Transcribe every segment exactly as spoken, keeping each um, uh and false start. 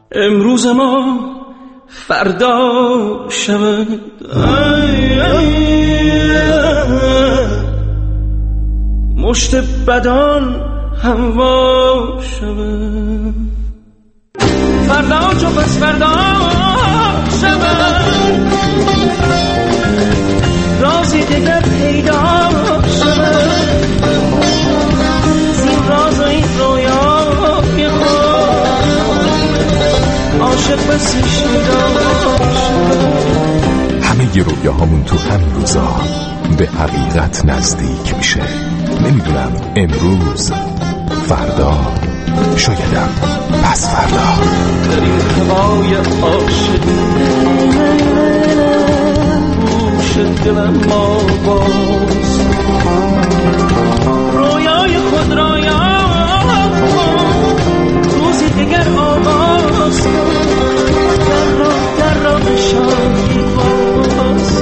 امروز ما فردا شود، مشت بدان هموا شود، فردا چو پس فردا شود، رازی دیگر پیدا شود، زین راز و این رویای خود عاشق بسی شدا شود. همه ی رویاهامون تو همین روزا به حقیقت نزدیک میشه. نمیدونم امروز، فردا، شایدم پس فردا. در این هوای عاشقی گوش دلم ما باز، رویای خود را یاد روزی دیگر آغاز، در را در را به شادی باز.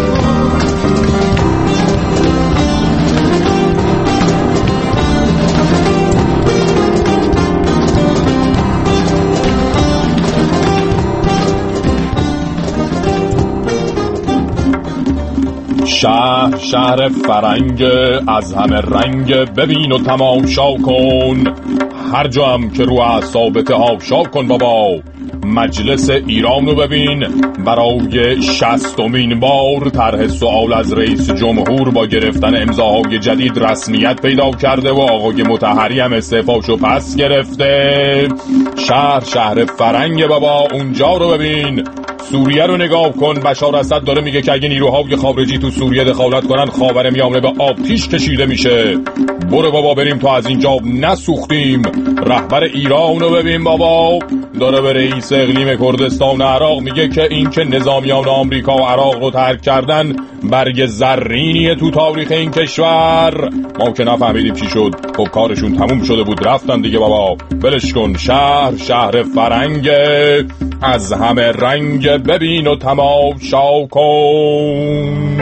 شهر شهر فرنگ از همه رنگ، ببین و تماشا کن، هر جا هم که رو اعصاب تماشا کن بابا. مجلس ایرانو ببین، برای شصتمین بار طرح سوال از رئیس جمهور با گرفتن امضاهای جدید رسمیت پیدا کرده و آقای مطهری هم استعفاشو پس گرفته. شهر شهر فرنگ بابا، اونجا رو ببین. سوریه رو نگاه کن، بشار اسد داره میگه که اگه نیروهای خارجی تو سوریه دخالت کنن خاورمیانه به آتش کشیده میشه. برو بابا بریم تا از اینجا نسوختیم. رهبر ایران رو ببین بابا، داره به رئیس اقلیم کردستان عراق میگه که این که نظامیان آمریکا و عراق رو ترک کردن برگ زرینیه تو تاریخ این کشور. ما که نفهمیدیم چی شد، خب کارشون تموم شده بود رفتن دیگه بابا، بلش کن. شهر شهر فرنگ از همه رنگ، ببین و تماشا کن.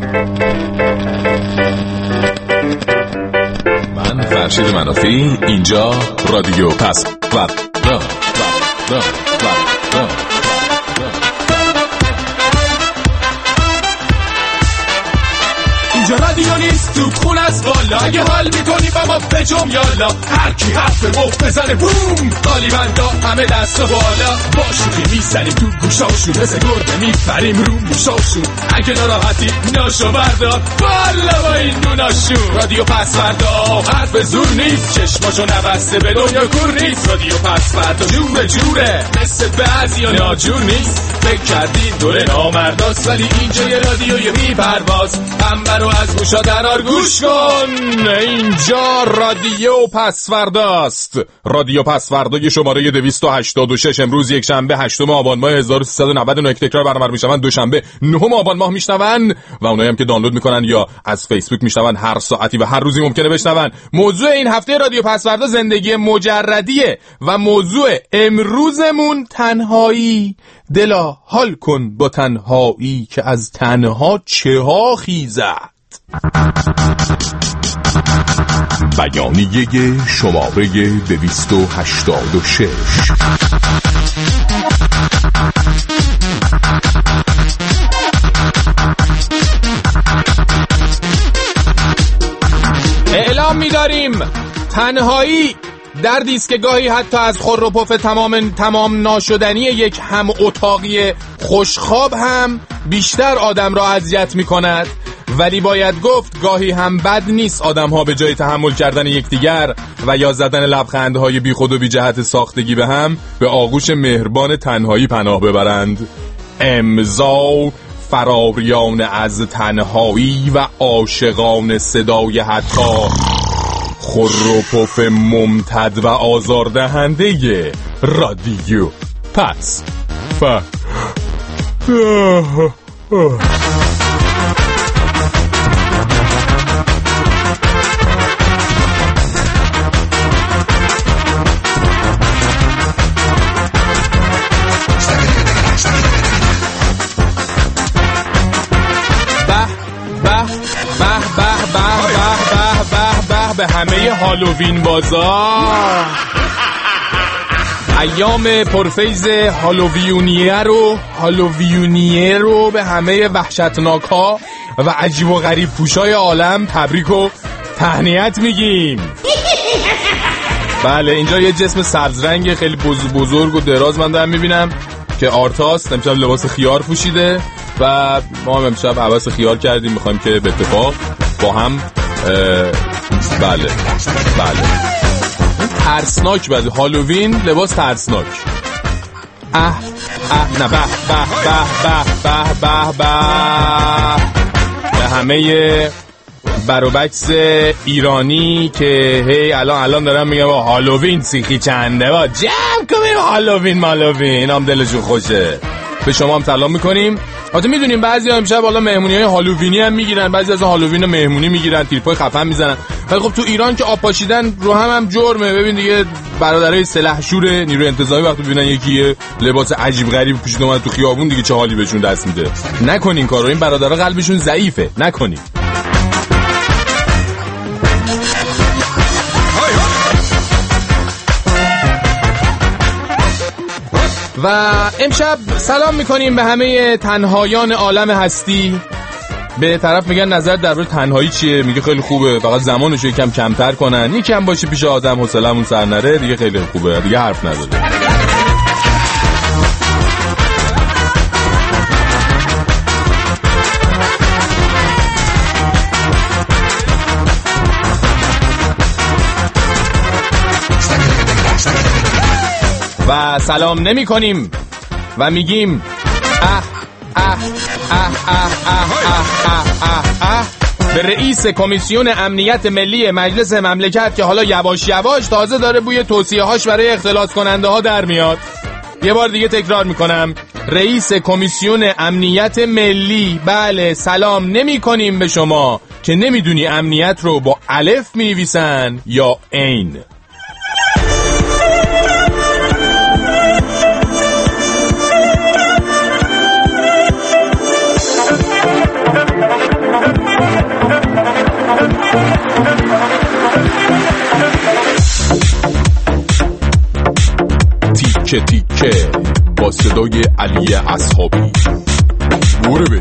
من فرشید منافی، اینجا رادیو پس فردا. اینجا رادیو نیست تو خون از بالا، اگه حال میکنی بابا بجم یالا، هر کی حرف مفت بزنه بوم، قالیبندا همه دست و بالا، باشوخی میزنیم تو گوشاشون، مثل گرده میپریم رو موشاشون، اگه ناراحتی ناشو بردار بالا با این دوناشون. رادیو پس فردا حرف زور نیست، چشماشو نبسته به دنیا کور نیست. رادیو پس فردا جوره جوره، مثل بعضیا ناجور نیست. فکر کردین دوره نامرداست، ولی اینجا یه رادیوی بی پرواز، هم رو از گوشا درار گوش کن. اینجا رادیو پس فرداست. رادیو پس فردا یه شماره دویست و هشتاد و شش. امروز یک شنبه هشتم آبان ماه هزار و سیصد و نود و نه، تکرار برنامه میشون دوشنبه نهم آبان ماه میشنون و اونایی هم که دانلود میکنن یا از فیسبوک میشنون هر ساعتی و هر روزی ممکنه بشنون. موضوع این هفته رادیو پس فردا زندگی مجردیه و موضوع امروزمون تنهایی. دلا حال کن با تنهایی که از تنها چه ها خیزد. بیانیه شماره دویست و هشتاد و شش. اعلام می‌داریم تنهایی دردی است که گاهی حتی از خور و پف تمام تمام ناشدنی یک هم اتاقی خوشخواب هم بیشتر آدم را اذیت می‌کند، ولی باید گفت گاهی هم بد نیست آدم ها به جای تحمل کردن یکدیگر و یا زدن لبخندهای بی خود و بی جهت ساختگی به هم به آغوش مهربان تنهایی پناه ببرند. امضا فراریان از تنهایی و عاشقان صدای حتی خور و پف ممتد و آزاردهنده رادیو پس ف به همه هالووین بازار. ایام پرفیض هالووینیه رو هالووینیه رو به همه وحشتناک ها و عجیب و غریب پوشای عالم تبریک و تهنیت میگیم. بله اینجا یه جسم سبزرنگ خیلی بزرگ و دراز من دارم میبینم که آرتاست. امشب لباس خیار پوشیده و ما هم امشب حواس خیار کردیم، میخوایم که به اتفاق با هم بله بله ترسناک بده. هالووین لباس ترسناک. اه اه نه به به به به به به به همه بروبکس ایرانی که هی الان الان دارم میگم هالووین سیخی چنده با جمع کنیم هالووین مالووین هم دلشون خوشه. به شما هم سلام میکنیم. البته میدونیم بعضی امشب حالا مهمونی‌های هالووینی هم میگیرن، بعضی از هالووین رو مهمونی میگیرن، تیرپای خفن میزنن، ولی خب تو ایران که آب پاشیدن رو هم هم جرمه. ببین دیگه برادرای سلحشور نیروی انتظامی وقتی ببینن یکی لباس عجیب غریب پوشیده اومد تو خیابون دیگه چه حالی بهشون دست میده. نکنین کارو، این برادرها قلبشون ضعیفه، نکنین. و امشب سلام میکنیم به همه تنهایان عالم هستی. به طرف میگن نظر درباره تنهایی چیه؟ میگه خیلی خوبه، فقط زمانش رو یکم کمتر کنن، یکم باشه پیش آدم حوصله‌مون سر نره دیگه، خیلی خوبه دیگه، حرف نداره. و سلام نمی کنیم و میگیم اه اه اه اه اه اه اه اه اه به رئیس کمیسیون امنیت ملی مجلس مملکت که حالا یواش یواش تازه داره بوی توصیه هاش برای اختلاس کننده ها در میاد. یه بار دیگه تکرار میکنم، رئیس کمیسیون امنیت ملی. بله سلام نمی کنیم به شما که نمیدونی امنیت رو با الف می نویسن یا عین. تیکه تیکه با صدای علی اصحابی بوره بریم.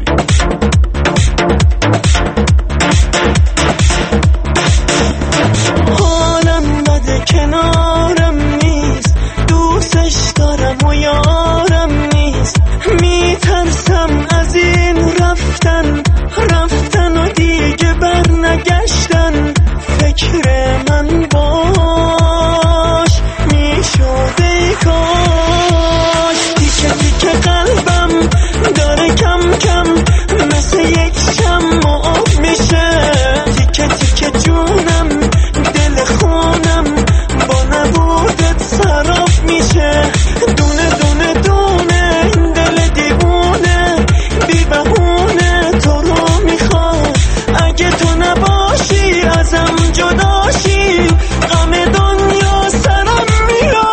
حالم بده کنارم نیست، دوستش دارم و یارم نیست، میترسم از این رفتن رفتن و دیگه بر نگشتن. فکر من باش میشده کاش، تیکه تیکه قلبم داره کم کم مثل یک شمع آب میشه، تیکه تیکه جونم دل خونم با نبودت سراب میشه، دونه دونه دونه دل دیوونه بی بهونه تو رو میخواد، اگه تو نباشی ازم جداشی غم دنیا سرم میاد.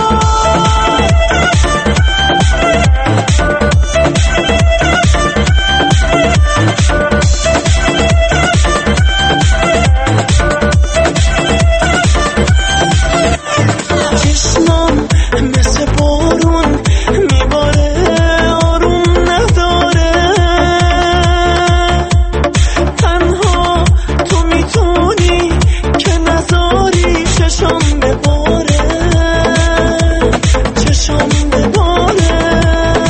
چشمم مثل بارون میباره آروم نداره، تنها تو میتونی که نذاری چشم بباره، چشم بباره.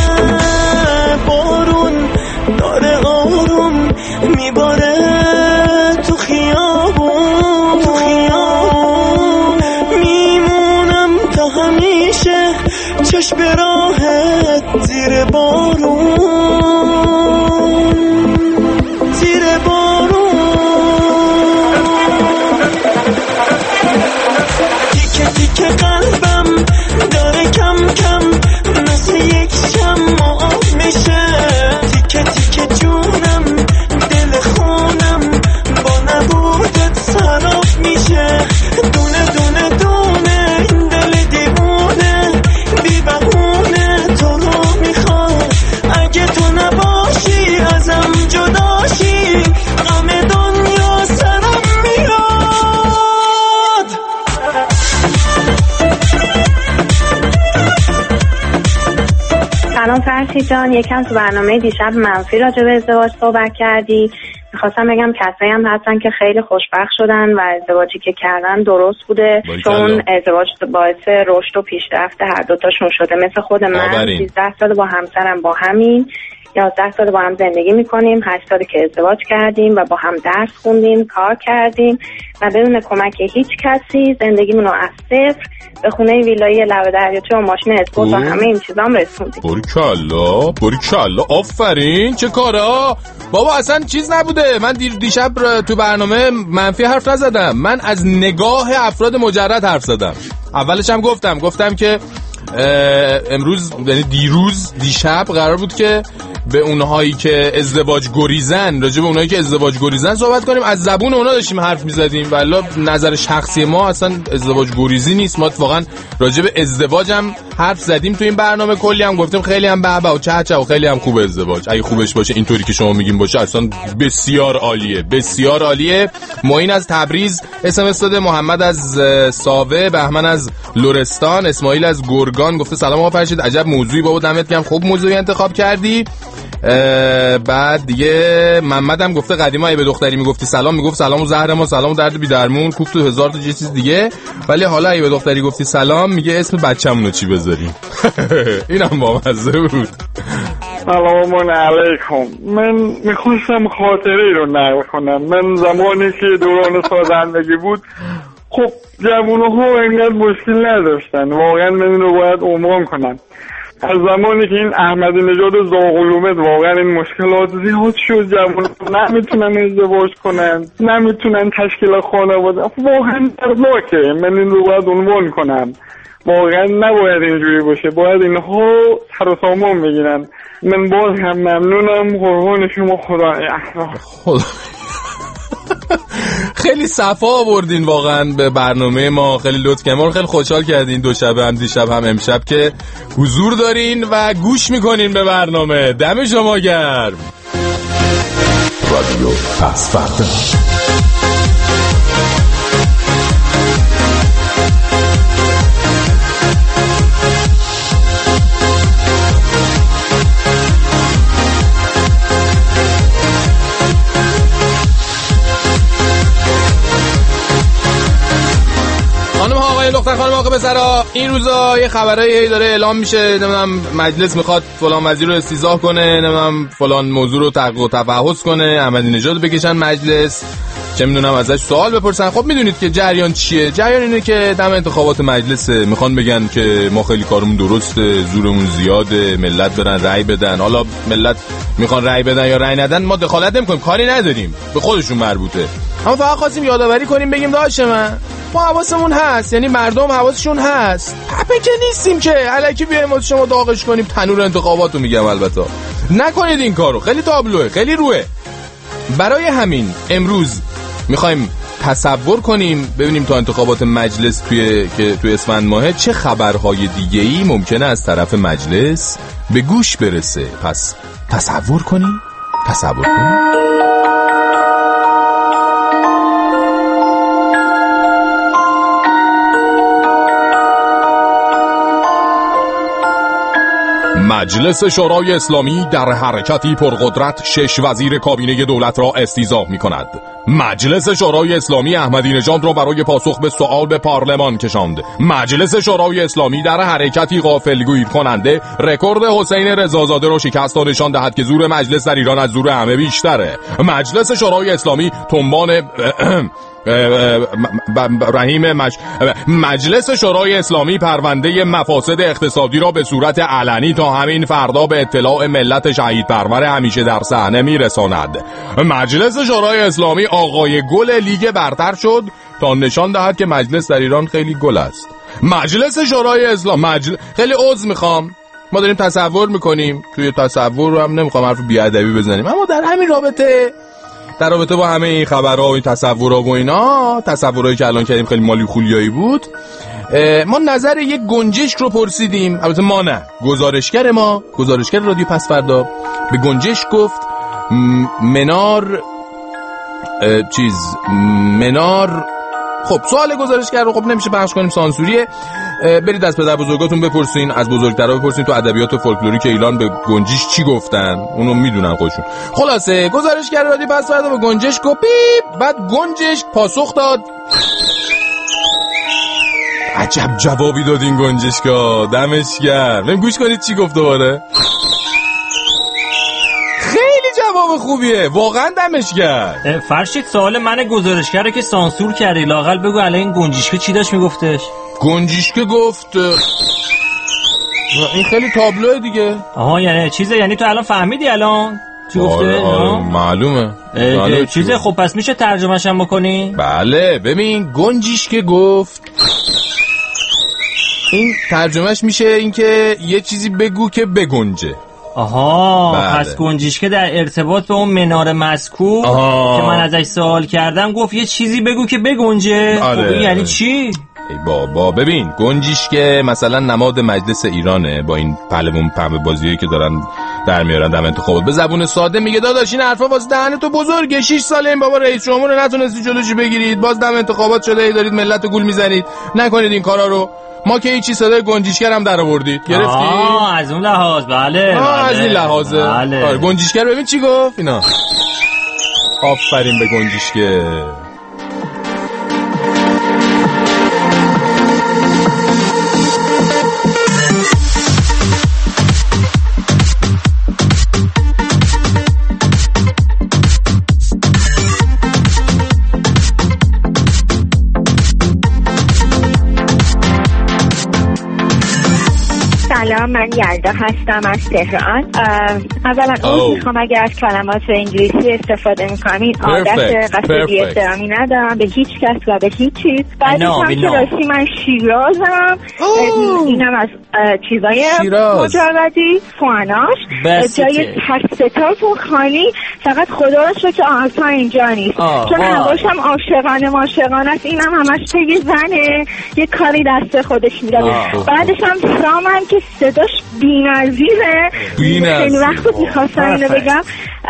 بارون داره آروم میباره تو خیابون، تو خیابون میمونم تا همیشه چشم راحت زیر بارون، زیر بارون. تیکه تیکه قلبم داره کم کم مثل یک شمع آب میشه، تیکه تیکه جونم دل خونم با نبودت سراب میشه، دونه دونه دونه دل دیوونه بی بهونه تو رو میخواد، اگه تو نباشی سلام فرشی جان، یکم تو برنامه دیشب منفی راجع به ازدواج صحبت کردی. میخواستم بگم کسایی هم هستن که خیلی خوشبخت شدن و ازدواجی که کردن درست بوده، چون ازدواج باعث رشد و پیشرفت هر دوتاشون شده. مثل خود من سیزده سال با همسرم با همین یازده سال با هم زندگی میکنیم، هشت سال که ازدواج کردیم و با هم درس خوندیم، کار کردیم و بدون کمک هیچ کسی زندگیمون رو از صفر به خونه ویلایی لب دریاچه و ماشین اسپورت و همه این چیزا هم رسوندیم. باریکالله باریکالله، آفرین، چه کارا بابا. اصلا چیز نبوده. من دیر دیشب تو برنامه منفی حرف نزدم، من از نگاه افراد مجرد حرف زدم. اولش هم گفتم گفتم که امروز یعنی دیروز دیشب قرار بود که به اونهایی که ازدواج گریزن، راجع به اونهایی که ازدواج گریزن صحبت کنیم. از زبون اونا داشتیم حرف می‌زدیم، والله نظر شخصی ما اصلا ازدواج گریزی نیست. ما واقعا راجع به ازدواج هم حرف زدیم تو این برنامه، کلی هم گفتیم خیلی هم به به و چه چه و خیلی هم خوبه ازدواج. اگه خوبش باشه اینطوری که شما میگین باشه اصلا بسیار عالیه، بسیار عالیه. معین از تبریز اس ام اس داده، محمد از ساوه، بهمن از لرستان، اسماعیل از گرگان گفته سلام آقا فرشید، عجب موضوعی بابا، دمت گرم، خوب موضوعی انتخاب کردی. بعد دیگه محمد هم گفته قدیما ای به دختری میگفتی سلام میگفت سلام و زهر ما، سلام و درد بی درمون، کوفت و هزار تا چیز دیگه، ولی حالا ای به دختری گفتی سلام میگه اسم بچه‌مونو چی بذاریم. اینم با مزه بود. سلام علیکم. من میخواستم خاطره ای رو نقل کنم. من زمانی که دوران سازندگی بود، خب جوان‌ها اینقدر مشکل نداشتن، واقعا من اینو باید عنوان کنم. از زمانی که این احمدی نژاد زاغلومت واقعا این مشکلات زیاد شد، جوان‌ها نمیتونن ازدواج کنن، نمیتونن تشکیل خانواده، واقعا دردناکه. من این رو باید عنوان کنم. واقعا نباید اینجوری باشه، باید اینها سر و سامان بگیرن. من باز هم ممنونم، قربان شما، خدا خدا. خیلی صفا آوردین واقعا به برنامه ما، خیلی لطف کردین، ما رو خیلی خوشحال کردین. دو شب هم دیشب هم امشب که حضور دارین و گوش میکنین به برنامه، دم شما گرم. رادیو پس فردا. دختر خانم آقا پسرا، این روزا یه خبرایی داره اعلام میشه، نمیدونم مجلس میخواد فلان وزیر رو استیضاح کنه، نمیدونم فلان موضوع رو تحقیق و تفحص کنه، احمدی نژاد بکشن مجلس، چه میدونم ازش سوال بپرسن. خب میدونید که جریان چیه؟ جریان اینه که دم انتخابات مجلس میخوان بگن که ما خیلی کارمون درسته، زورمون زیاده، ملت برن رأی بدن. حالا ملت میخوان رأی بدن یا رأی ندن ما دخالت نمیکنیم، کاری نداریم، به خودشون مربوطه. اما فقط خواستیم یادآوری کنیم، بگیم داشه من ما حواسمون هست، یعنی مردم حواسشون هست، هپه که نیستیم که الکی بیایم واسه شما داغش کنیم تنور انتخاباتو. میگم البته نکنید این کارو، خیلی تابلوه، خیلی روه. برای همین امروز میخوایم تصور کنیم ببینیم تا انتخابات مجلس توی که توی اسفند ماه چه خبرهای دیگه‌ای ممکنه از طرف مجلس به گوش برسه. پس تصور کنیم تصور کنیم مجلس شورای اسلامی در حرکتی پرقدرت شش وزیر کابینه دولت را استیضاح می کند. مجلس شورای اسلامی احمدی نژاد را برای پاسخ به سؤال به پارلمان کشاند. مجلس شورای اسلامی در حرکتی غافلگیر کننده رکورد حسین رضازاده را شکست و نشان دهد که زور مجلس در ایران از زور همه بیشتره. مجلس شورای اسلامی تنبان رحیم مج... مجلس شورای اسلامی پرونده مفاسد اقتصادی را به صورت علنی تا همین فردا به اطلاع ملت شهید پرور همیشه در صحنه میرساند. مجلس شورای اسلامی آقای گل لیگ برتر شد تا نشان دهد که مجلس در ایران خیلی گل است. مجلس شورای اسلام مجل... خیلی عذر میخوام، ما داریم تصور میکنیم، توی تصور هم نمیخوام حرف بیادبی بزنیم، اما در همین رابطه در رابطه با همه این خبرها و این تصورها و اینا، تصورهایی که الان کردیم خیلی مالی خولیایی بود، ما نظر یک گنجشک رو پرسیدیم. البته ما نه، گزارشگر ما، گزارشگر رادیو پس فردا به گنجشک گفت منار چیز منار. خب سوال گزارشگر رو خب نمیشه پخش کنیم، سانسوریه. برید از پدر بزرگاتون بپرسین، از بزرگترها بپرسین تو ادبیات و فولکلوریک ایران به گنجیش چی گفتن، اونو میدونن خودشون. خلاصه گزارشگر رادیو پسوردا به گنجش گفت بیپ، بعد گنجش پاسخ داد. عجب جوابی داد این گنجشکا، دمش گرم. بریم گوش کنید چی گفت دوباره. خیلی جواب خوبیه، واقعا دمش گرم. فرشید سوال من گزارشگره که سانسور کردی، لااقل بگو الان این گنجشکا چی داشت میگفتش؟ گنجشکا گفت این خیلی تابلوه دیگه. آها یعنی چیزه، یعنی تو الان فهمیدی الان چی گفته؟ آره آره معلومه. معلومه چیزه. خب پس میشه ترجمه‌ش هم بکنی؟ بله ببین گنجشکا گفت، این ترجمهش میشه این که یه چیزی بگو که بگنجه. آها بله. پس گنجشکا در ارتباط به اون منار مذکور که من ازش سوال کردم گفت یه چیزی بگو که بگنجه. آره. خب این یعنی چی؟ ای بابا ببین گنجشکا مثلا نماد مجلس ایرانه، با این پهلوان پنبه بازیایی که دارن در میارن دم انتخابات، به زبون ساده میگه داداش این حرفا واسه دهن تو بزرگه، شش ساله این بابا رئیس جمهور نتونستی جلوشی بگیرید، باز دم انتخابات شده ای دارید ملت رو گول میزنید، نکنید این کارا رو. ما که هیچی صدای گنجشکا هم در آوردید گرفتی؟ آه از اون لحاظ. بله آه بله. از این لحاظه. بله. آره گنجشکا رو ببین چی گفت اینا. آفرین به گنجشکا. سلام، من یلدا هستم از تهران. اولا اون میخوام اگر از کلمات انگلیسی استفاده میکنین عادت قصدی احترامی ندارم به هیچ کس و به هیچ چیز. بعدش هم که راستی من شیرازم، اینم از چیزای مجردی فواناش جای هستتاتون خانی، فقط خدا رو شکر که آهتا اینجا نیست چون هواشم عاشقانه معاشقانه است، اینم همش توی زنه یه کاری دست خودش میده. بعدش هم سامم که صداش بی‌نظیره. خیلی وقت بود میخواستم اینو بگم،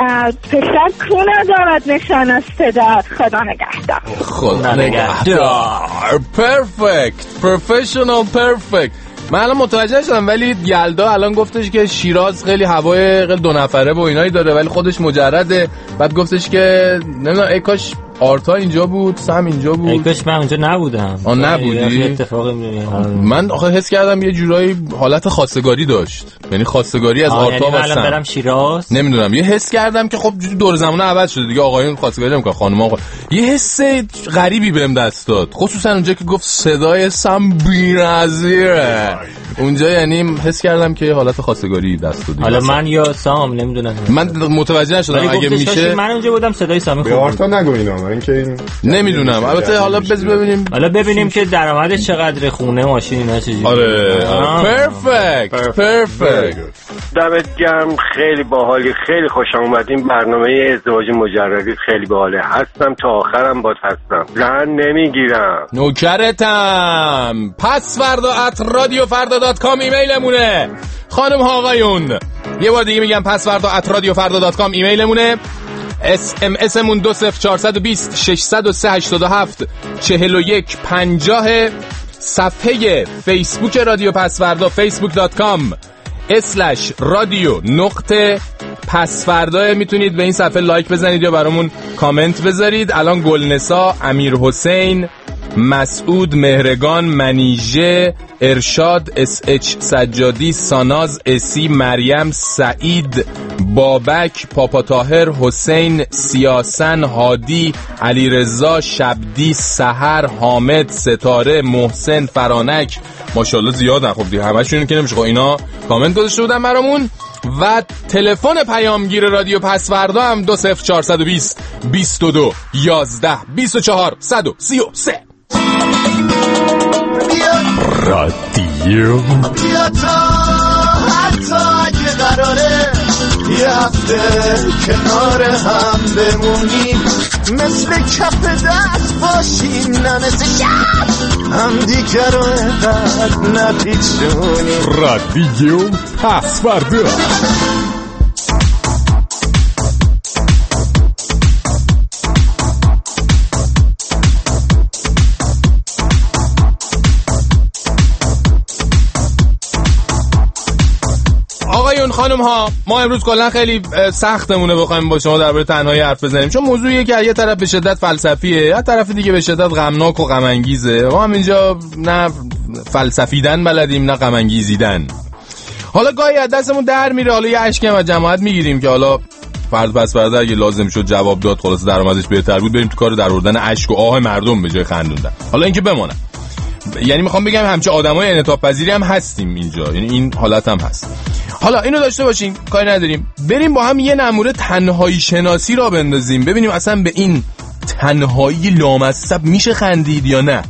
پسر کو ندارد نشان از پدر. خدا نگهدار. خدا نگهدار. پرفکت، پروفشنال پرفکت. من الان متوجه شدم، ولی یلدا الان گفتش که شیراز خیلی هوای خیلی دو نفره و اینایی داره ولی خودش مجرده. بعد گفتش که نمیدونم ای کاش آرتا اینجا بود، سم اینجا بود. ای کاش من اونجا نبودم. آ نبودی؟ اتفاقی میاد. من آخه حس کردم یه جورایی حالت خواستگاری داشت، یعنی خواستگاری از آرتا یعنی و سم. الان برم شیراز. نمیدونم یه حس کردم که خب دور زمانه عوض شده دیگه، آقایون خواستگاری نمیکنن، خانم‌ها خواست. یه حس غریبی بهم دست داد، خصوصا اونجا که گفت صدای سم بی‌نظیره اونجا، یعنی حس کردم که حالت خواستگاری دست داد. حالا من یا سام نمیدونم، من متوجه نشدم اگه میشه. من اونجا بودم صدای سامی خوب. به آرتا نگو اینا، من اینکه نمیدونم. البته حالا بز ببینیم. حالا ببینیم که درآمدش چقدر، خونه ماشین اینا چه جوری. آره پرفکت پرفکت. دمت گرم، خیلی باحالی، خیلی خوشم اومد. این برنامه ازدواج مجردی خیلی باحاله. هستم تا آخرم باد هستم، زن نمیگیرم. نوکرتم. پس فردا ات رادیو فردا دات کام ایمیلمونه. خانم ها آقایون یه بار دیگه میگم، پس فردا ات رادیو فردا دات کام ایمیلمونه. اس ام اس مون دو صفر چهار دو صفر شش صفر سه هشت هفت چهل و یک پنجاه. صفحه فیسبوک رادیو پسوردا فیسبوک دات کام اسلش رادیو نقطه پسوردا. میتونید به این صفحه لایک بزنید یا برامون کامنت بذارید. الان گلنسا، امیر حسین، مسعود، مهرگان، منیژه، ارشاد، اس اچ سجادی، ساناز، اسی، مریم، سعید، بابک، پاپا طاهر، حسین، سیاسن، هادی، علیرضا، شبدی، سحر، حامد، ستاره، محسن، فرانک. ماشاءالله زیادن. خب دیگه همشون که نمیشه، خب اینا کامنت گذاشته بودن برامون. و تلفن پیامگیر رادیو پسوردا هم دو صفر چهار دو صفر بیست و دو یازده بیست و چهار صد و سی و سه. رادیو بیا تا حتی اگه قراره یه هفته کنار هم بمونیم، مثل کف دست باشیم نه مثل شب هم دیگر رو اینقدر نپیچونیم. رادیو پسوردا. آقایون خانم ها، ما امروز کلا خیلی سختمونه بخوایم با شما درباره تنهایی حرف بزنیم، چون موضوعیه که یه طرف به شدت فلسفیه، از طرف دیگه به شدت غمناک و غم انگیزه. ما هم اینجا نه فلسفیدن بلدیم نه غم انگیزیدن. حالا گاهی از دستمون در میره، حالا یه اشکم از جماعت میگیریم که حالا فرد پس فردا اگه لازم شد جواب داد، خلاص درآمدش بهتر بود، بریم تو کار درآوردن اشک و آه مردم به جای خندوندن. حالا اینکه بمونه، یعنی میخوام بگم همچه آدمای انعطاف پذیری هم هستیم اینجا، یعنی این حالت هم هست. حالا اینو داشته باشیم، کاری نداریم، بریم با هم یه نمونه تنهایی شناسی را بندازیم، ببینیم اصلا به این تنهایی لامصب میشه خندید یا نه.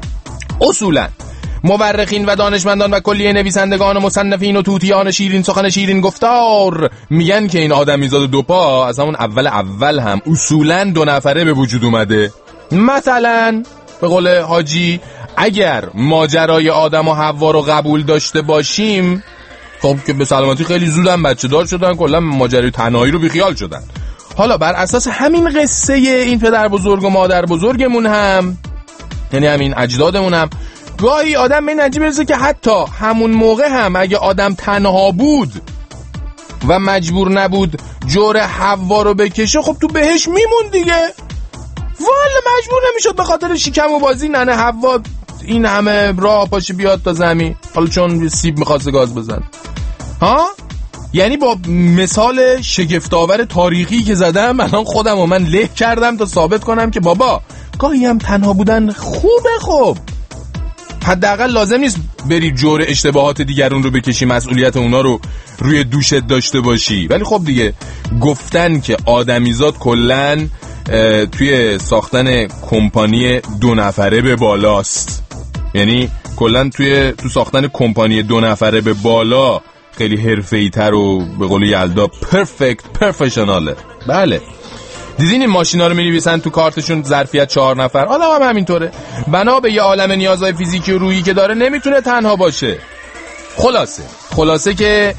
اصولا مورخین و دانشمندان و کلیه نویسندگان و مصنفین و توتیان شیرین سخن شیرین گفتار میگن که این آدمیزاد دو پا از همون اول اول هم اصولا دو نفره به وجود اومده. مثلا به قول حاجی اگر ماجرای آدم و حوا رو قبول داشته باشیم، خب که به سلامتی خیلی زودن بچه دار شدن، کلا ماجرای تنهایی رو بیخیال شدن. حالا بر اساس همین قصه این پدر بزرگ و مادر بزرگمون هم، یعنی همین اجدادمون هم، گاهی آدم به این نتیجه میرسه که حتی همون موقع هم اگه آدم تنها بود و مجبور نبود جور حوا رو بکشه، خب تو بهش میمون دیگه. والا مجبور نمیشد به خاطر شکم و بازی ننه حوا این همه راه پاشه بیاد تا زمین، حالا چون سیب میخواست گاز بزن. ها؟ یعنی با مثال شگفت‌آور تاریخی که زدم الان خودم و من له کردم تا ثابت کنم که بابا گاهی هم تنها بودن خوبه. خب حداقل لازم نیست بری جور اشتباهات دیگرون رو بکشی، مسئولیت اونا رو روی دوشت داشته باشی. ولی خب دیگه گفتن که آدمیزاد کلن توی ساختن کمپانی دو نفره به بالاست، یعنی کلن توی تو ساختن کمپانی دو نفره به بالا خیلی حرفه‌ای تر و به قول یلدا پرفکت پروفشناله. بله دیدین این ماشینا رو می‌نویسن تو کارتشون ظرفیت چهار نفر، آدم هم همینطوره. بنا به یه عالم نیازهای فیزیکی و روحی که داره نمیتونه تنها باشه. خلاصه خلاصه که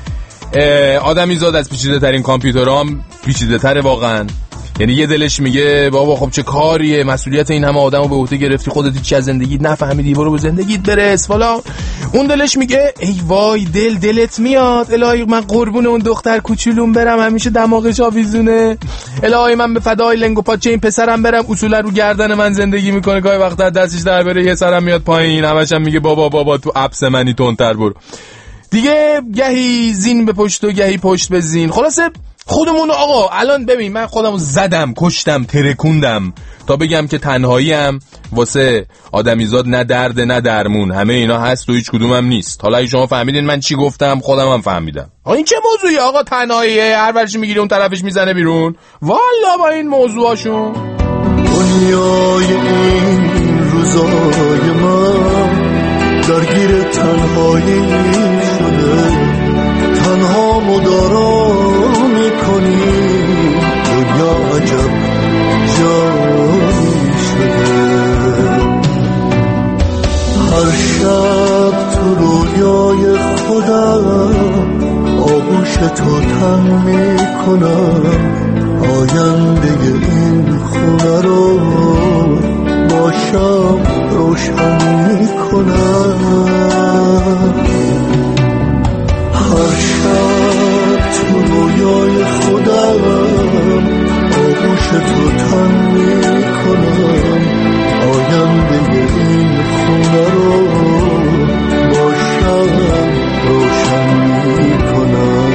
آدمیزاد از پیچیده ترین کامپیوترها هم پیچیده تره واقعا. یعنی یه دلش میگه بابا خب چه کاریه، مسئولیت این همه آدمو به عهده گرفتی، خودت چی از زندگیت نفهمیدی، برو به زندگیت برس فلان. اون دلش میگه ای وای دل دلت میاد، الهی من قربون اون دختر کوچولوم برم همیشه دماغش آویزونه، الهی من به فدای لنگ و پاچه این پسرم برم اصولا رو گردن من زندگی میکنه، گاهی وقتا دستش در بره یه سرم میاد پایین، همش هم میگه بابا بابا تو اپس منی تندتر برو دیگه، گهی زین به پشت و گهی پشت به زین. خلاصه خودمون آقا الان ببین من خودمو زدم کشتم ترکوندم تا بگم که تنهاییم واسه آدمیزاد نه درد نه درمون، همه اینا هست و هیچ کدومم نیست. حالا اگه شما فهمیدین من چی گفتم، خودم هم فهمیدم. آقا این چه موضوعی آقا؟ تنهاییه، هر ورشی میگیری اون طرفش میزنه بیرون. والا با این موضوعاشون دنیای این روزای من درگیر تنهایی شده، تنها مدارا میکنی، دنیا عجب جایی شده. هر شب تو رویای خودم آغوش تو تن میکنم، آینده این خونه رو باشم روشن میکنم. هر شب تو رویای خودم آغوش تو تن میکنم، آینده این خونه رو باشم روشن میکنم.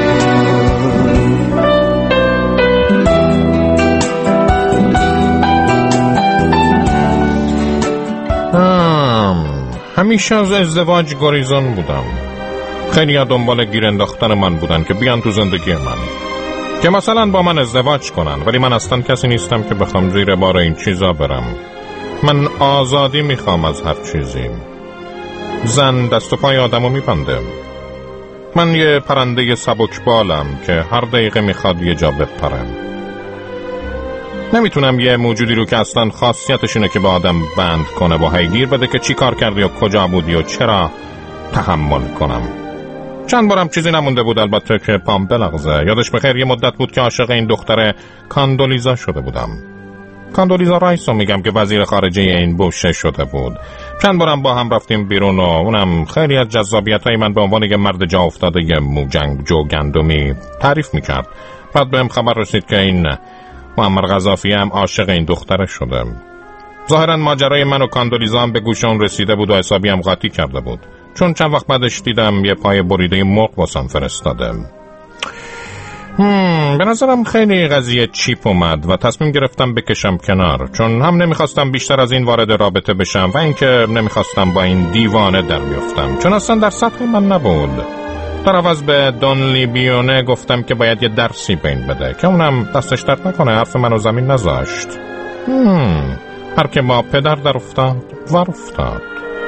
همیشه از ازدواج گریزان بودم. خیلی ها دنبال گیر انداختن من بودن که بیان تو زندگی من، که مثلا با من ازدواج کنن، ولی من اصلا کسی نیستم که بخوام زیر بار این چیزا برم. من آزادی میخوام از هر چیزی. زن دست و پای آدمو میبنده. من یه پرنده سبکبالم که هر دقیقه میخواد یه جا بپرم. نمیتونم یه موجودی رو که اصلا خاصیتش اینه که با آدم بند کنه با هیگیر بده که چی کار کردی و کجا بودی و چرا تحمل کنم. چند بارم چیزی نمونده بود البته که پام بلغزه. یادش بخیر یه مدت بود که عاشق این دختر کاندولیزا شده بودم. کاندولیزا رایس رو میگم که وزیر خارجه این بوشه شده بود. چند بارم با هم رفتیم بیرون و اونم خیلی از جذابیت‌های من به عنوان یه مرد جا افتاده یه موجنگ جو گندمی تعریف میکرد. بعد بهم خبر رسید که این معمر قذافی هم عاشق این دختره شده. ظاهرا ماجرای من و کاندولیزا هم به گوش اون رسیده بود و حسابی هم قاطی کرده بود، چون چند وقت بعدش دیدم یه پای بریده مرغ واسم فرستاده. هم به نظرم خیلی قضیه چیپ اومد و تصمیم گرفتم بکشم کنار، چون هم نمیخواستم بیشتر از این وارد رابطه بشم و اینکه نمیخواستم با این دیوانه در بیفتم، چون اصلا در سطح من نبود. در عوض به دون لیبیونه گفتم که باید یه درسی به این بده که اونم دستش درد نکنه حرف منو زمین نذاشت. هم هر که با پدر در افتاد ور افتاد.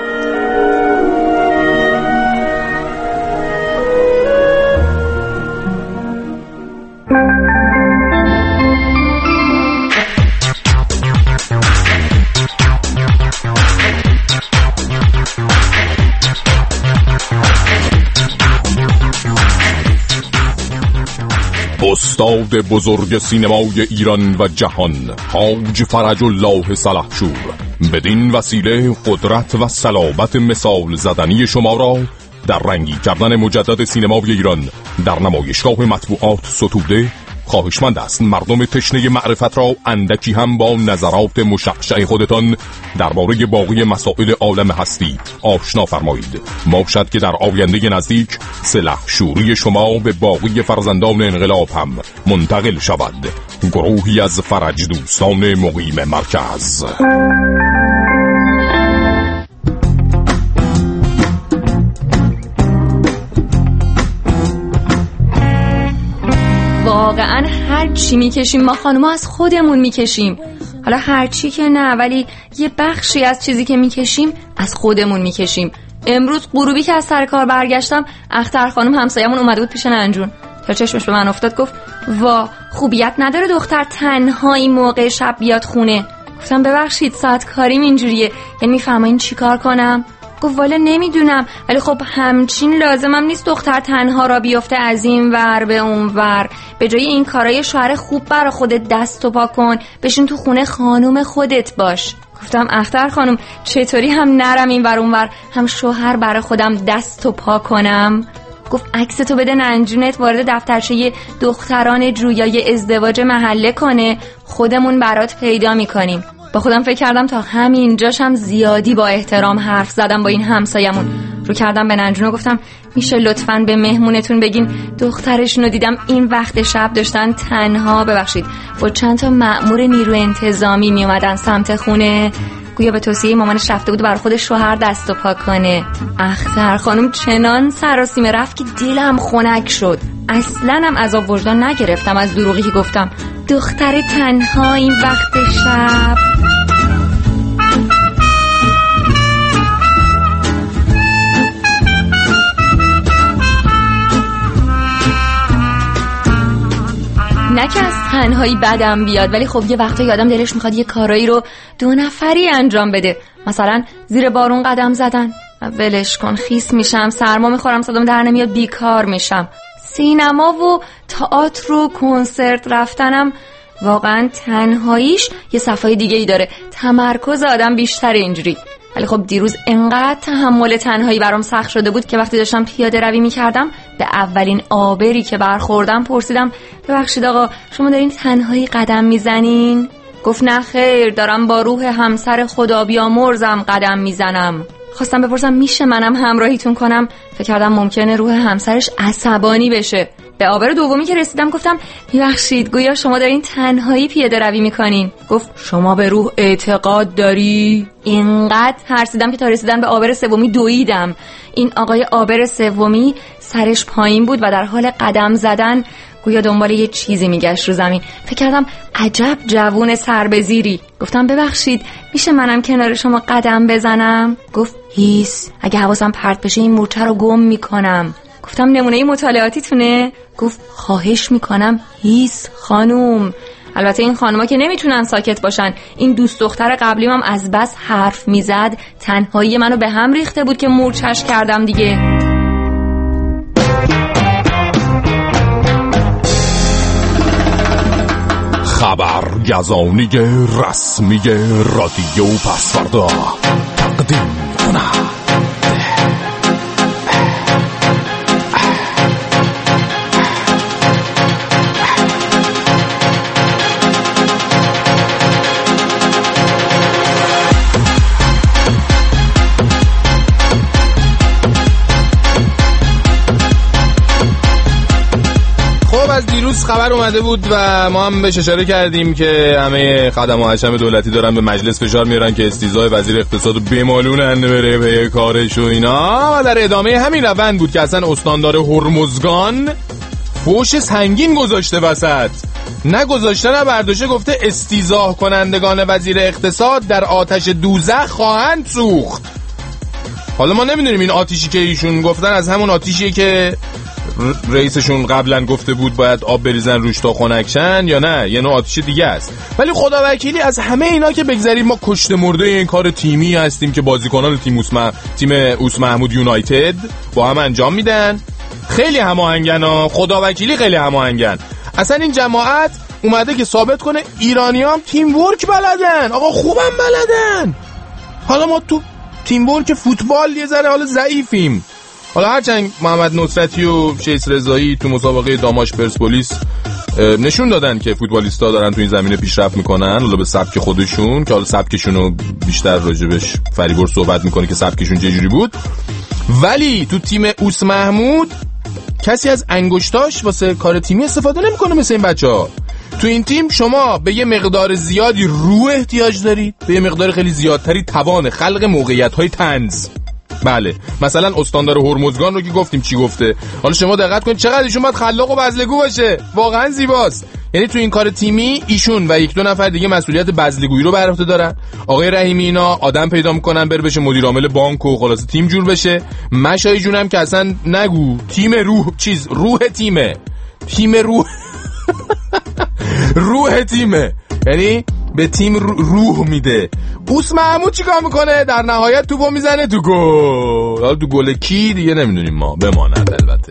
استاد بزرگ سینمای ایران و جهان حاج فرج الله سلحشور بدین وسیله قدرت و صلابت مثال زدنی شما را در رنگی کردن مجدد سینمای ایران در نمایشگاه مطبوعات ستوده خواهشمند است مردم تشنه معرفت را اندکی هم با نظرات مشعشع خودتان درباره باقی مسائل عالم هستی آشنا فرمایید. باشد که در آینده نزدیک سلحشوری شما به باقی فرزندان انقلاب هم منتقل شود. گروهی از فرج دوستان مقیم مرکز. واقعا هر چی میکشیم ما خانوما از خودمون میکشیم. حالا هر چی که نه، ولی یه بخشی از چیزی که میکشیم از خودمون میکشیم. امروز غروبی که از سر کار برگشتم اختر خانم همسایمون اومده بود پیش ننجون، تا چشمش به من افتاد گفت وا خوبیت نداره دختر تنها این موقع شب بیاد خونه. گفتم ببخشید ساعت کاریم اینجوریه، یعنی میفهمین چی کار کنم؟ گفت والا نمیدونم، ولی خب همچین لازمم نیست دختر تنها را بیفته از این ور به اون ور. به جای این کارای شوهر خوب برا خودت دست و پا کن، بشین تو خونه خانوم خودت باش. گفتم اختر خانم چطوری هم نرم این ور اون ور هم شوهر برا خودم دست و پا کنم؟ گفت عکس تو بده ننجونت وارد دفترچه دختران جویای ازدواج محله کنه، خودمون برات پیدا میکنیم. با خودم فکر کردم تا همینجاش هم زیادی با احترام حرف زدم با این همسایمون. رو کردم به ننجون و گفتم میشه لطفاً به مهمونتون بگین دخترشون رو دیدم این وقت شب داشتن تنها، ببخشید با چند تا مأمور نیرو انتظامی می اومدن سمت خونه، گویا به توصیه مامانش رفته بود برای خودش شوهر دست و پا کنه. اختر خانم چنان سراسیمه رفت که دلم خنک شد. اصلاً هم عذاب وجدان نگرفتم از دروغی که گفتم. دختر تنها این وقت شب. نه که از تنهایی بدم بیاد، ولی خب یه وقتا یادم دلش میخواد یه کارایی رو دو نفری انجام بده. مثلا زیر بارون قدم زدن، ولش کن خیس میشم، سرما میخورم، صدام در نمیاد، بیکار میشم. سینما و تئاتر و کنسرت رفتنم واقعا تنهاییش یه صفای دیگه ای داره، تمرکز آدم بیشتر اینجوری. ولی خب دیروز انقدر تحمل تنهایی برام سخت شده بود که وقتی داشتم پیاده روی میکردم به اولین آبری که برخوردم پرسیدم ببخشید آقا شما دارین تنهایی قدم میزنین؟ گفت نه خیر، دارم با روح همسر خدا بیامرزم قدم میزنم. خواستم بپرسم میشه منم همراهیتون کنم؟ فکر کردم ممکنه روح همسرش عصبانی بشه. به آبر دومی که رسیدم گفتم ببخشید گویا شما دارین تنهایی پیاده روی میکنین. گفت شما به روح اعتقاد داری؟ اینقدر ترسیدم که تا رسیدن به آبر سومی دویدم. این آقای آبر سومی سرش پایین بود و در حال قدم زدن گویا دنبال یه چیزی میگشت رو زمین. فکر کردم عجب جوون سربزیری. گفتم ببخشید میشه منم کنار شما قدم بزنم؟ گفت هیس، اگه حواسم پرت بشه این مورچه رو گم میکنم. گفتم نمونه مطالعاتی تونه؟ گفت خواهش میکنم هیس خانوم. البته این خانوما که نمیتونن ساکت باشن. این دوست دختر قبلیم هم از بس حرف میزد تنهایی منو به هم ریخته بود که مورچش کردم دیگه. خبر گزانی رسمی رادیو پسوردا. تقدیم کند. از دیروز خبر اومده بود و ما هم بهش اشاره کردیم که همه خدم و حشم دولتی دارن به مجلس فشار میارن که استیضاح وزیر اقتصاد رو بمالونن بره به کارش و اینا. و در ادامه همین روند بود که اصلا استاندار هرمزگان فوش سنگین گذاشته وسط. نه گذاشته نه برداشته، گفته استیضاح کنندگان وزیر اقتصاد در آتش دوزخ خواهند سوخت. حالا ما نمیدونیم این آتیشی که ایشون گفتن از همون آتیشیه که رئیسشون قبلا گفته بود باید آب بریزن روش تا خنکشن یا نه یه نوع آتیش دیگه است. ولی خدا وکیلی از همه اینا که بگذاریم ما کشته مرده این کار تیمی هستیم که بازیکنان تیم اوسم تیم اوس محمود یونایتد با هم انجام میدن. خیلی هماهنگن ها، خدا وکیلی خیلی هماهنگن. اصلا این جماعت اومده که ثابت کنه ایرانیام تیم ورک بلدن. آقا خوبم بلدن. حالا ما تو تیم ورک فوتبال یه ذره حالا ضعیفیم. حالا هرچند محمد نصرتی و شیس رضایی تو مسابقه داماش پرسپولیس نشون دادن که فوتبالیستا دارن تو این زمینه پیشرفت میکنن، حالا به سبک خودشون که حالا سبکشون رو بیشتر راجبش فریبر صحبت میکنه که سبکشون چه جوری بود. ولی تو تیم اوس محمود کسی از انگشتاش واسه کار تیمی استفاده نمیکنه مثل این بچه‌ها. تو این تیم شما به یه مقدار زیادی روح احتیاج دارید، به یه مقدار خیلی زیادتری توان خلق موقعیت‌های طنز. بله مثلا استاندار هرمزگان رو که گفتیم چی گفته. حالا شما دقت کنید چقدر ایشون باید خلاق و بزلگو باشه، واقعا زیباست. یعنی تو این کار تیمی ایشون و یک دو نفر دیگه مسئولیت بزلگویی رو بر عهده دارن. آقای رحیمی اینا آدم پیدا میکنن بره بشه مدیر عامل بانک و خلاص تیم جور بشه. مشای جونم که اصلا نگو، تیم روح چیز روح تیمه تیم روح روح تیمه، یعنی به تیم روح میده. اوس محمود چیکار میکنه؟ در نهایت توپو میزنه تو گل. حالا تو گل کی دیگه نمیدونیم، ما بماند البته.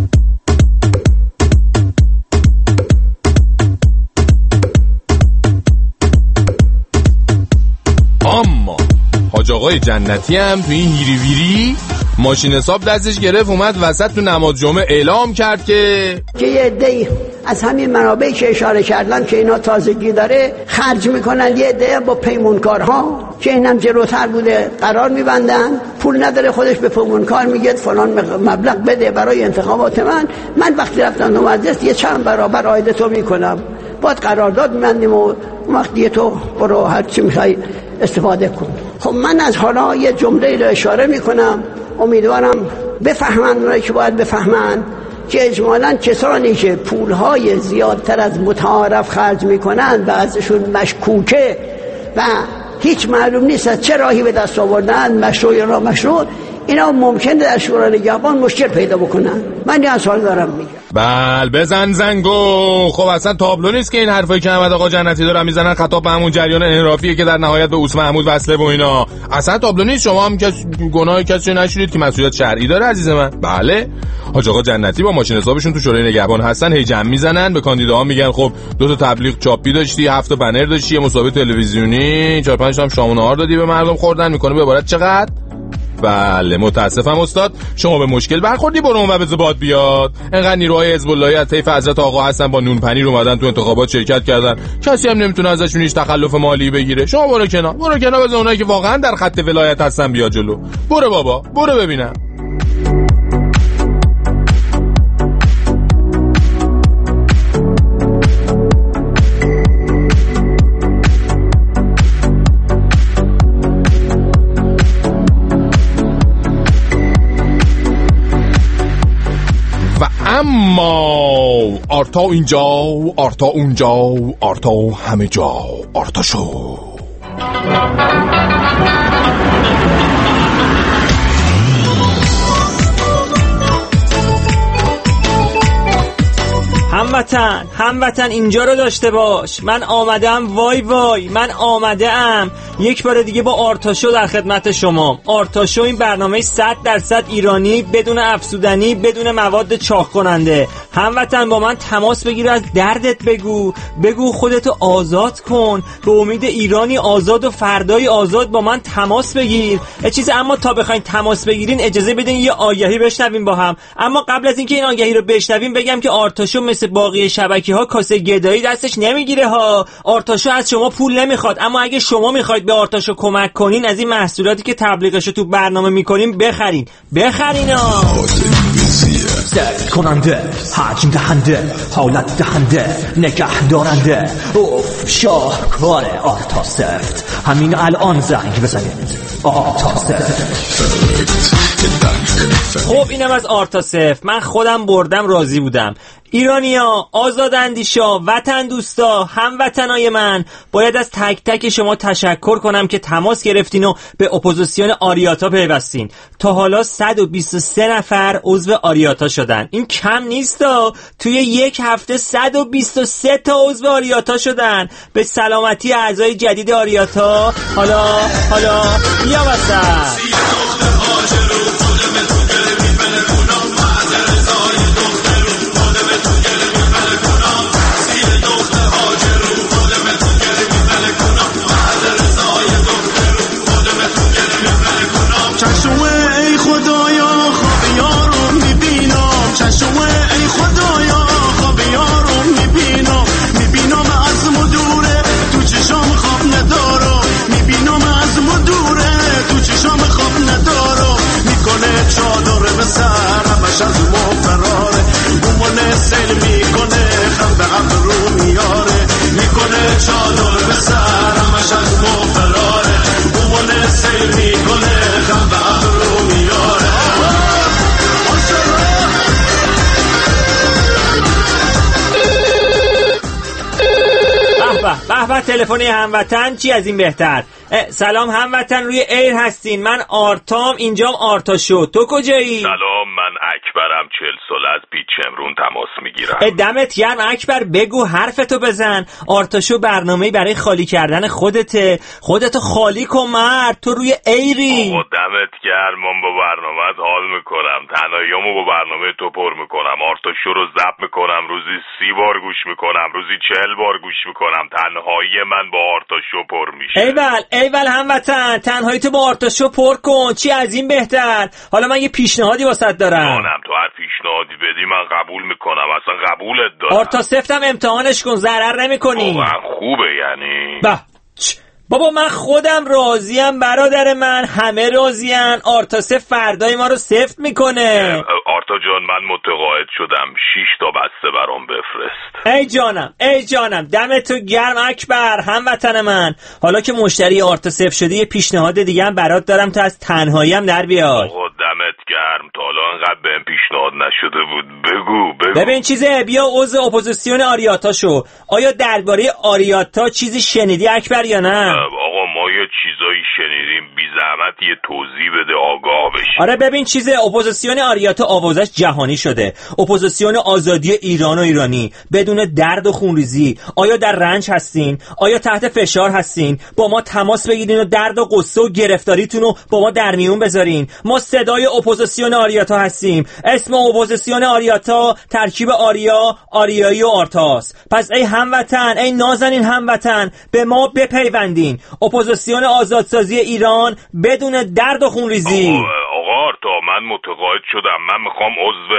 اما حاج آقای جنتی هم تو این هیری ویری ماشین حساب دستش گرفت اومد وسط تو نماز جمعه اعلام کرد که که یه عده‌ای از همین منابعی که اشاره کردن که اینا تازگی داره خرج میکنن، یه عده با پیمانکارها که اینم جلوتر بوده قرار میبندن، پول نداره خودش به پیمانکار میگه فلان مبلغ بده برای انتخابات من من وقتی رفتم تو مجلس یه چند برابر عاید تو میکنم، باید قرارداد می‌بندیم و وقتی تو برو هر چی میخوای استفاده کن. خب من از حالا یه جمله رو اشاره میکنم، امیدوارم بفهمن اونایی که باید بفهمن که اجمالاً کسانی که پولهای زیادتر از متعارف خرج میکنن و ازشون مشکوکه و هیچ معلوم نیست از چه راهی به دست آوردن، مشروع یا نامشروع، اینا ممکنه در شورای نگهبان مشکل پیدا بکنن. من این سوال دارم میگم. بل بزن زنگو. خب اصلا تابلو نیست که این حرفایی که احمد آقا جنتی دارن میزنن خطاب به همون جریان انحرافیه که در نهایت به اوس محمود وصله و اینا. اصلا تابلو نیست. شما هم کس گناه کسی نشدید که مسئولیت شرعی داره عزیز من. بله حاج آقا جنتی با ماشین حسابشون تو شورای نگهبان هستن، هی جمع میزنن به کاندیداها میگن خب دو تا تبلیغ چاپی داشتی، هفت تا بنر داشتی، یه مسابقه تلویزیونی، چهار پنج تا هم شام و نهار دادی به مردم خوردن، میکنه به عبارت چقدر؟ بله متاسفم استاد شما به مشکل برخوردی، برو اون و بذار باد بیاد. انقدر نیروهای حزب اللهی از طیف حضرت آقا هستن با نون پنیر اومدن تو انتخابات شرکت کردن، کسی هم نمیتونه ازشون هیچ تخلف مالی بگیره. شما برو کنار، برو کنار، بذار اونایی که واقعا در خط ولایت هستن بیا جلو. برو بابا، برو ببینم. اما آرتا اینجا، آرتا اونجا، آرتا همه جا، آرتا شو. هموطن هموطن اینجا رو داشته باش، من آمدم، وای وای من آمده ام یک بار دیگه با آرتاشو در خدمت شما. آرتاشو این برنامه صد درصد ایرانی، بدون افزودنی، بدون مواد چاق کننده. هموطن با من تماس بگیر، از دردت بگو، بگو خودتو آزاد کن، به امید ایرانی آزاد و فردای آزاد با من تماس بگیر. یه چیز اما تا بخواین تماس بگیرین اجازه بدین یه آگهی بشنویم با هم. اما قبل از اینکه این آگهی رو بشنویم بگم که آرتاشو مثل باقی شبکه‌ها کاسه گدایی دستش نمیگیره ها. آرتاشو از شما پول نمیخواد، اما اگه شما میخواید به آرتاشو کمک کنین از این محصولاتی که تبلیغشو تو برنامه میکنیم بخرین. بخرین ها. زد کننده، حجم دهنده، حالت دهنده، نگه دارنده، اوف شاهکار آرتاسفت. همین الان زنگ بزنید. آرتاسفت. خب اینم از آرتاسفت. من خودم بردم راضی بودم. ایرانیا، آزاداندیشا، وطن دوستا، هموطنای من، باید از تک تک شما تشکر کنم که تماس گرفتین و به اپوزیسیون آریاتا پیوستین. تا حالا صد و بیست و سه نفر عضو آریاتا شدن. این کم نیستا. توی یک هفته صد و بیست و سه تا عضو آریاتا شدن. به سلامتی اعضای جدید آریاتا. حالا حالا بیا وسط. به به تلفن هموطن، چی از این بهتر. سلام هموطن، روی ایر هستین. من آرتام، اینجام آرتاشو. تو کجایی؟ سلام، من اکبرم، چهل سال از بیچمرون تماس میگیرم. دمت گرم اکبر، بگو حرفتو بزن. آرتاشو برنامه‌ای برای خالی کردن خودته. خودتو خالی کن مرد، تو روی ایری. آقا دمت گرم، من با برنامه‌ات حال میکنم، تنهاییامو با برنامه تو پر میکنم. آرتاشو رو ضبط میکنم، روزی سی بار گوش میکنم، روزی چهل بار گوش میکنم. تنهایی من با آرتاشو پر میشه. ایول ایول هموطن، تنهایی تو با آرتاشو پر کن، چی از این بهتر. حالا من یه پیشنهادی واسط دارم. جانم، تو هر پیشنهادی بدی من قبول میکنم، اصلا قبولت دارم. آرتاسفتم امتحانش کن، ضرر نمیکنی. واقعا خوبه یعنی. با بابا من خودم راضیم، برادر من همه راضین. آرتاسفت فردای ما رو سفت میکنه. آرتا جان، من متقاعد شدم، شش تا بسته برام بفرست. ای جانم ای جانم، دمتو گرم اکبر. هموطن من، حالا که مشتری آرتاسفت شدی یه پیشنهاد دیگه هم برات دارم تا از تنهاییم در بیاد. آقا دمت گرم، تا حالا انقدر بهم پیشنهاد نشده بود. بگو بگو. ببین چیزه، بیا عضو اپوزیسیون آریاتا شو. آیا درباره آریاتا چیزی شنیدی اکبر یا نه؟ آقا ما یه چیزایی شنیدیم، بی زحمت یه توضیح بده آگاه بشیم. آره ببین چیزه، اپوزیسیون آریاتا آوازش جهانی شده. اپوزیسیون آزادی ایران و ایرانی، بدون درد و خونریزی. آیا در رنج هستین؟ آیا تحت فشار هستین؟ با ما تماس بگیرین و درد و قصه و گرفتاریتون رو با ما در میون بذارین. ما صدای اپوزیسیون آریاتا هستیم. اسم اپوزیسیون آریاتا ترکیب آریا، آریایی و آرتاس. پس ای هموطن، ای نازنین هموطن، به ما بپیوندین. اپوزیسیون آزادسازی ایران بدون درد و خونریزی. آقا آرتا، من متقاعد شدم، من میخوام عضو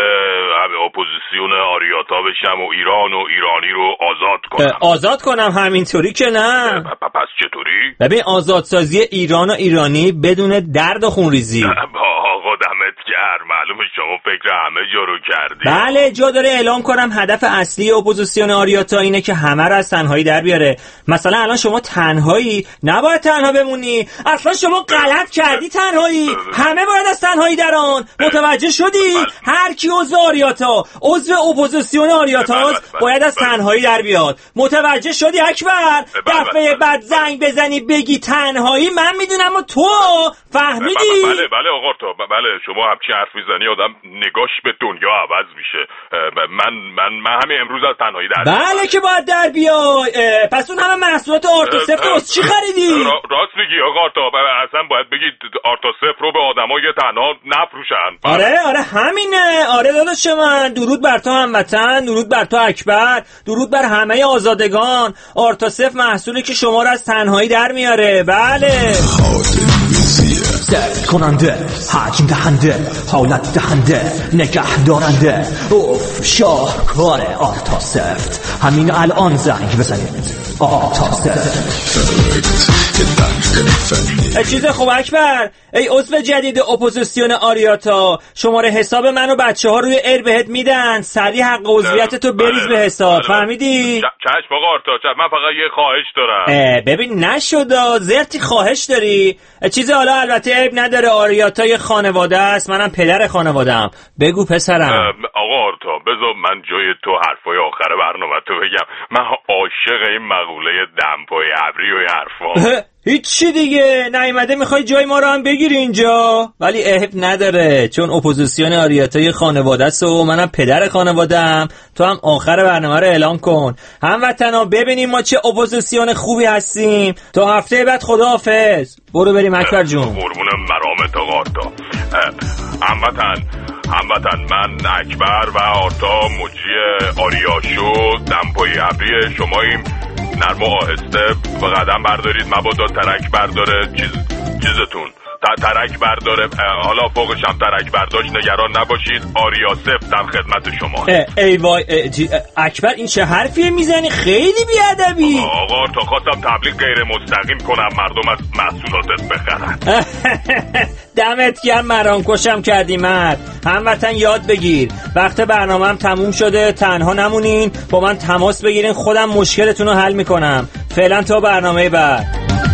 اپوزیسیون آریاتا بشم و ایران و ایرانی رو آزاد کنم. آزاد کنم؟ همینطوری که نه. پس چطوری؟ ببین آزادسازی ایران و ایرانی بدون درد و خونریزی. آقا دمت گرم، معلومه شما فکر همه جا رو کردی. بله، جا داره اعلام کنم هدف اصلی اپوزیسیون آریاتا اینه که همه رو از تنهایی در بیاره. مثلا الان شما تنهایی، نباید تنها بمونی. اصلا شما غلط کردی، تنهایی، همه باید از تنهایی دران. متوجه شدی؟ هر کی عضو آریاتا، عضو اپوزیسیون آریاتاست، باید از تنهایی در بیاد. متوجه شدی اکبر؟ دفعه بعد زنگ بزنی بگی تنهایی من میدونم و تو فهمیدی؟ بله بله آقا، تو بله شما همچین حرف میزنی یعنی آدم نگاش به دنیا عوض میشه. من من من همین امروز از تنهایی در بله که باید در بیای. پس اون همه محصولات آرتوسفت رو چی خریدی؟ راست میگی آقا آرتا، اصلا باید بگید آرتوسفت رو به آدمای تنها نفروشن. آره آره همینه. آره داداش من، درود بر تو هموطن، درود بر تو اکبر، درود بر همه آزادگان. آرتوسفت محصولی که شما رو از تنهایی در میاره. بله سرد کننده، حجم دهنده، حالت دهنده، نگه دارنده. اوف شاهکار آرتوسفت. همین الان زنگ بزنید. آرتوسفت. چیز خوب اکبر، ای عضو جدید اپوزیسیون آریاتا، شماره حساب من و بچه ها روی ایر بهت میدن. سریع حق عضویت تو بریز به حساب. فهمیدی؟ چشم آقا آرتا، من فقط یه خواهش دارم. ببین نشدا زرتی خواهش داری؟ چیز حالا البته عیب نداره، آریاتا یه خانواده است، منم پدر خانواده‌ام. بگو پسرم. آقا آرتا بذار من جای تو حرفای آخر برنامه تو بگم. من عاشق این مقوله دمپای ابری و حرفا. هیچی دیگه نیومده میخوای جای ما رو هم بگیری اینجا، ولی عیب نداره چون اپوزیسیون آریاتای خانواده است و منم پدر خانواده‌ام. تو هم آخر برنامه رو اعلام کن هموطنا، ببینیم ما چه اپوزیسیون خوبی هستیم. تا هفته بعد خداحافظ. برو بریم اکبر جون. قربون مرامت آقا آرتا. هموطن هموطن من اکبر و آرتا مجری آریاشو دمپای ابری شماییم. نرم و آهسته و قدم بردارید، مبادا ترک برداره چیز چیزتون ترک برداره. حالا فوقش هم ترک برداشت، نگران نباشید. آریاسف در خدمت شما. ای وای اکبر این چه حرفیه میزنی؟ خیلی بیادبی. آقا تا خواستم تبلیغ غیر مستقیم کنم مردم از محصولاتت بخرن. دمت گرم، مرانکشم کردی مرد. هموطن یاد بگیر وقت برنامه‌ام تموم شده تنها نمونین، با من تماس بگیرین، خودم مشکلتون رو حل میکنم. فعلا تا برنامه بعد.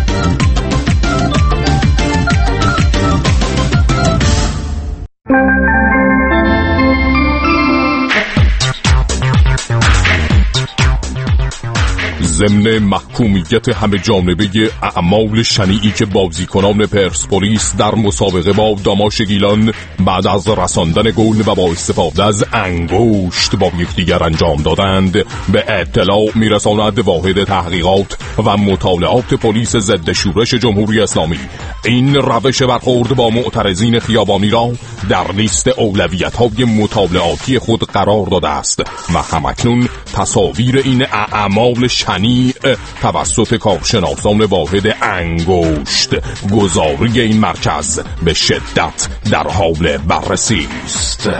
ضمن محکومیت همه جانبه اعمال شنیعی که بازیکنان پرسپولیس در مسابقه با داماش گیلان بعد از رساندن گل و با استفاده از انگشت با یکدیگر انجام دادند به اطلاع میرساند واحد تحقیقات و مطالعات پلیس ضد شورش جمهوری اسلامی این روش برخورد با معترضین خیابانی را در لیست اولویت‌های مطالعاتی خود قرار داده است و همکنون تصاویر این اعمال شنیع توسط کارشناسان واحد انگشت گذاری این مرکز به شدت در حال بررسی است.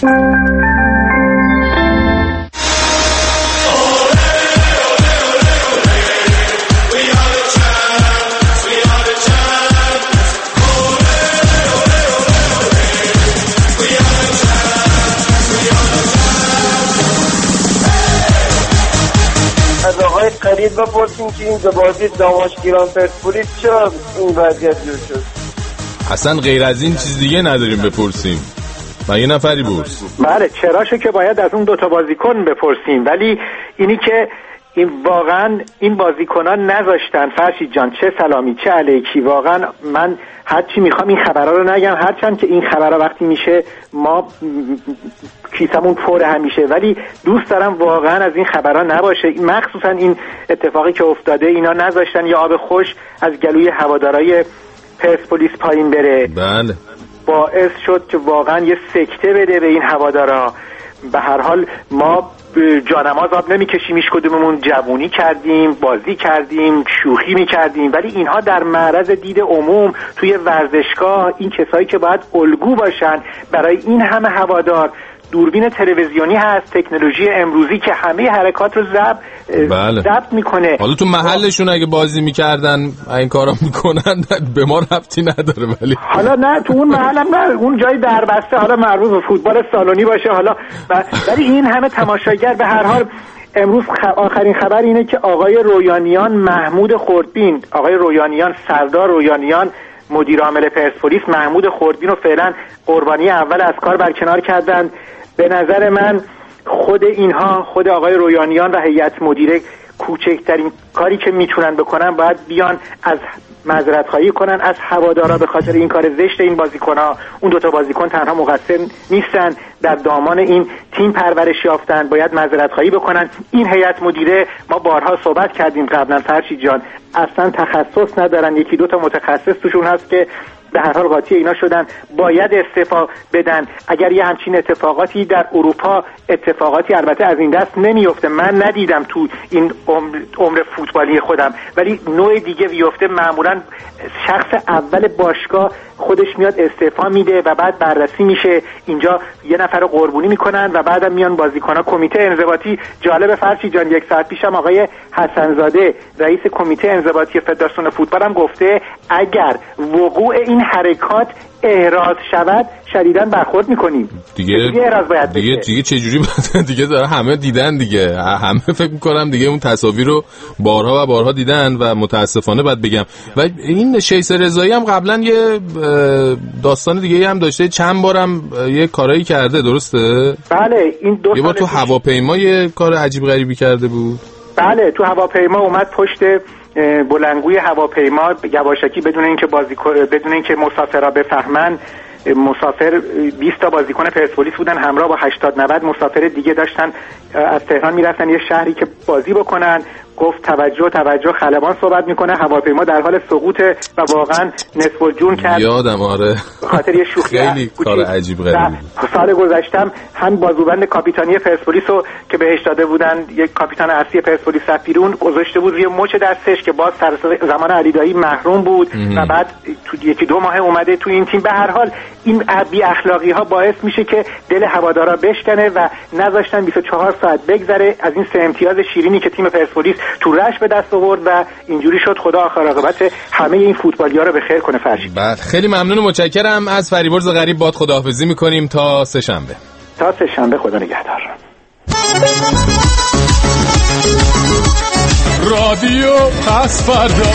قریب بپرسیم که این بازی داماشگیران پرسپولیس چرا این وضعیت جور شد. اصلا غیر از این چیز دیگه نداریم بپرسیم. من یه نفری برس. بله چراشو که باید از اون دوتا بازیکن بپرسیم، ولی اینی که این واقعا این بازیکنان نذاشتن. فرشید جان چه سلامی چه علیکی. واقعا من هرچی میخوام این خبرها رو نگم، هرچند که این خبرها وقتی میشه ما کیسمون پر همیشه، ولی دوست دارم واقعا از این خبرها نباشه. مخصوصا این اتفاقی که افتاده، اینا نذاشتن یه آب خوش از گلوی هوادارای پرسپولیس پایین بره. بله باعث شد که واقعا یه سکته بده به این هوادارا. به هر حال ما جانماز آب نمیکشیم، هیچ کدوممون جوونی کردیم، بازی کردیم، شوخی میکردیم، ولی اینها در معرض دید عموم توی ورزشگاه، این کسایی که باید الگو باشن برای این همه هوادار، دوربین تلویزیونی هست، تکنولوژی امروزی که همه حرکات رو ضبط بله. ضبط میکنه. حالا تو محلشون اگه بازی میکردن این کارا میکنن به ما ربطی نداره، ولی حالا نه تو اون محلم نه، اون جای دربسته، حالا مربوط به فوتبال سالونی باشه، حالا ولی این همه تماشاگر. به هر حال امروز آخرین خبر اینه که آقای رویانیان محمود خردبین، آقای رویانیان سردار رویانیان مدیر عامل پرسپولیس محمود خردبین رو فعلا قربانی اول از کار برکنار کردن. به نظر من خود اینها، خود آقای رویانیان و هیئت مدیره، کوچکترین کاری که میتونن بکنن باید بیان از معذرت خواهی کنن از هوادارا به خاطر این کار زشت این بازیکن‌ها. اون دو تا بازیکن تنها مقصر نیستن، در دامان این تیم پرورش یافتن، باید معذرت خواهی بکنن. این هیئت مدیره، ما بارها صحبت کردیم قبلا فرشید جان، اصلا تخصص ندارن، یکی دو تا متخصص توشون هست که به هر حال قاطی اینا شدن، باید استعفا بدن. اگر یه همچین اتفاقاتی در اروپا، اتفاقاتی البته از این دست نمیفته، من ندیدم تو این عمر, عمر فوتبالی خودم، ولی نوع دیگه بیفته معمولا شخص اول باشگاه خودش میاد استعفا میده و بعد بررسی میشه، اینجا یه نفر رو قربونی میکنن و بعدم میان بازیکن‌ها. کمیته انضباطی، جالب فرشی جان، یک ساعت پیشم آقای حسنزاده رئیس کمیته انضباطی فدراسیون فوتبال هم گفته اگر وقوع این حرکات احراز شود شدیداً برخورد میکنیم. دیگه دیگه احراز باید بشه. دیگه دیگه چه جوری دیگه داره، همه دیدن دیگه، همه فکر میکنم دیگه اون تصاویر رو بارها و بارها دیدن و متاسفانه باید بگم. و این شیس رضایی هم قبلا یه داستان دیگه هم داشته، چند بارم یه کارایی کرده، درسته؟ بله، این دو یه بار تو هواپیما یه کار عجیب غریبی کرده بود. بله، تو هواپیما اومد پشت بلندگوی هواپیما یواشکی بدون اینکه بازیکن بدون اینکه مسافرها بفهمن، مسافر بیست تا بازیکن پرسپولیس بودن همراه با هشتاد نود مسافر دیگه داشتن از تهران میرفتن یه شهری که بازی بکنن. گفت توجه توجه خلبان صحبت میکنه، هواپیما در حال سقوطه و واقعا نصف الجون کرد. یادم آره، خاطر یه شوخی خیلی کار عجیب غریبی. سال گذشتم هم بازوبند کاپیتانی پرسپولیس رو که بهش داده بودن، یک کاپیتان اصلی پرسپولیس رفت بیرون، گذاشته بود روی مچ دستش که باز سر زمان علیدایی محروم بود ام. و بعد تو یکی دو ماه اومده تو این تیم. به هر حال این بی اخلاقی ها باعث میشه که دل هوادارا بشکنه و نذاشتن بیست و چهار ساعت بگذره از این سه امتیاز شیرینی که تیم پرسپولیس تو رش به دست آورد و اینجوری شد. خدا آخر عاقبت همه این فوتبالی‌ها رو به خیر کنه. فرشید بله، خیلی ممنون و متشکرم از فریبرز غریب. باد خداحافظی می‌کنیم تا سه شنبه. تا سه شنبه، خدا نگهدار. رادیو پس فردا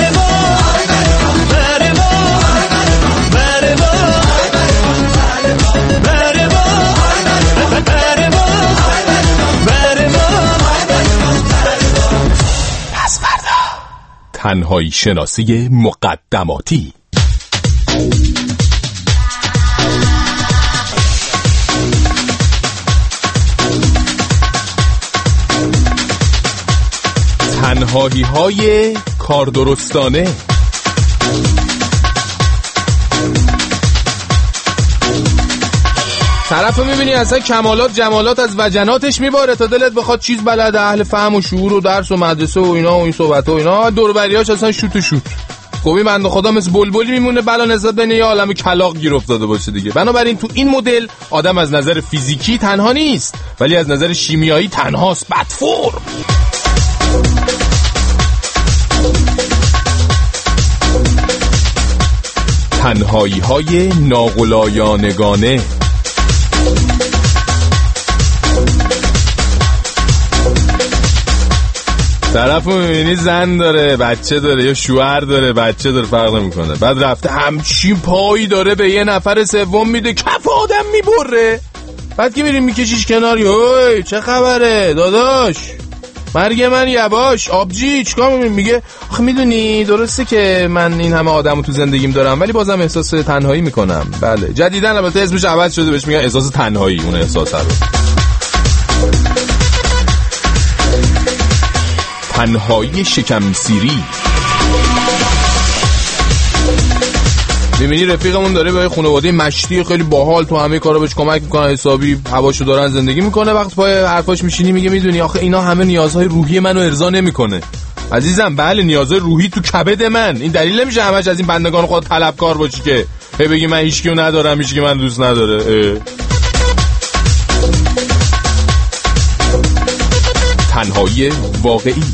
تنهایی شناسی مقدماتی. تنهایی های کاردرستانه. طرف رو میبینی اصلا کمالات جمالات از وجناتش میباره تا دلت بخواد چیز بلده، اهل فهم و شعور و درس و مدرسه و اینا و این صحبت و اینا، دوربریاش اصلا شوت و شوت. خب این بنده خدا مثل بلبلی میمونه بلا نسبت بین یه عالم کلاغ گیر افتاده باشه دیگه. بنابراین تو این مدل آدم از نظر فیزیکی تنها نیست، ولی از نظر شیمیایی تنهاست، بدفور. تنهایی های ناغلایانگانه. طرف رو میبینی زن داره، بچه داره، یا شوهر داره، بچه داره، فرق نمیکنه، بعد رفته همچین پایی داره به یه نفر سوم میده، کف آدم میبره. بعد که میریم میکشیش کنار، اوی چه خبره داداش، مرگ من یواش آبجی چیکار می‌کنی؟ میگه آخه میدونی درسته که من این همه آدمو تو زندگیم دارم ولی بازم احساس تنهایی میکنم. بله جدیداً البته اسمش عوض شده، بهش میگن احساس تنهایی. اون احساس رو تنهایی شکم سیری. میبینی رفیقمون داره به خانواده مشتی خیلی باحال تو همه کارا بهش کمک میکنن، حسابی هواشو دارن زندگی میکنه، وقت پای حرفاش میشینی میگه میدونی آخه اینا همه نیازهای روحی منو ارضا نمیکنه. عزیزم بله نیازهای روحی تو کبد من، این دلیل نمیشه همش از این بندگان خود طلبکار باشی که هی بگی من هیچکیو ندارم هیچکی من دوست نداره. اه. تنهایی واقعی.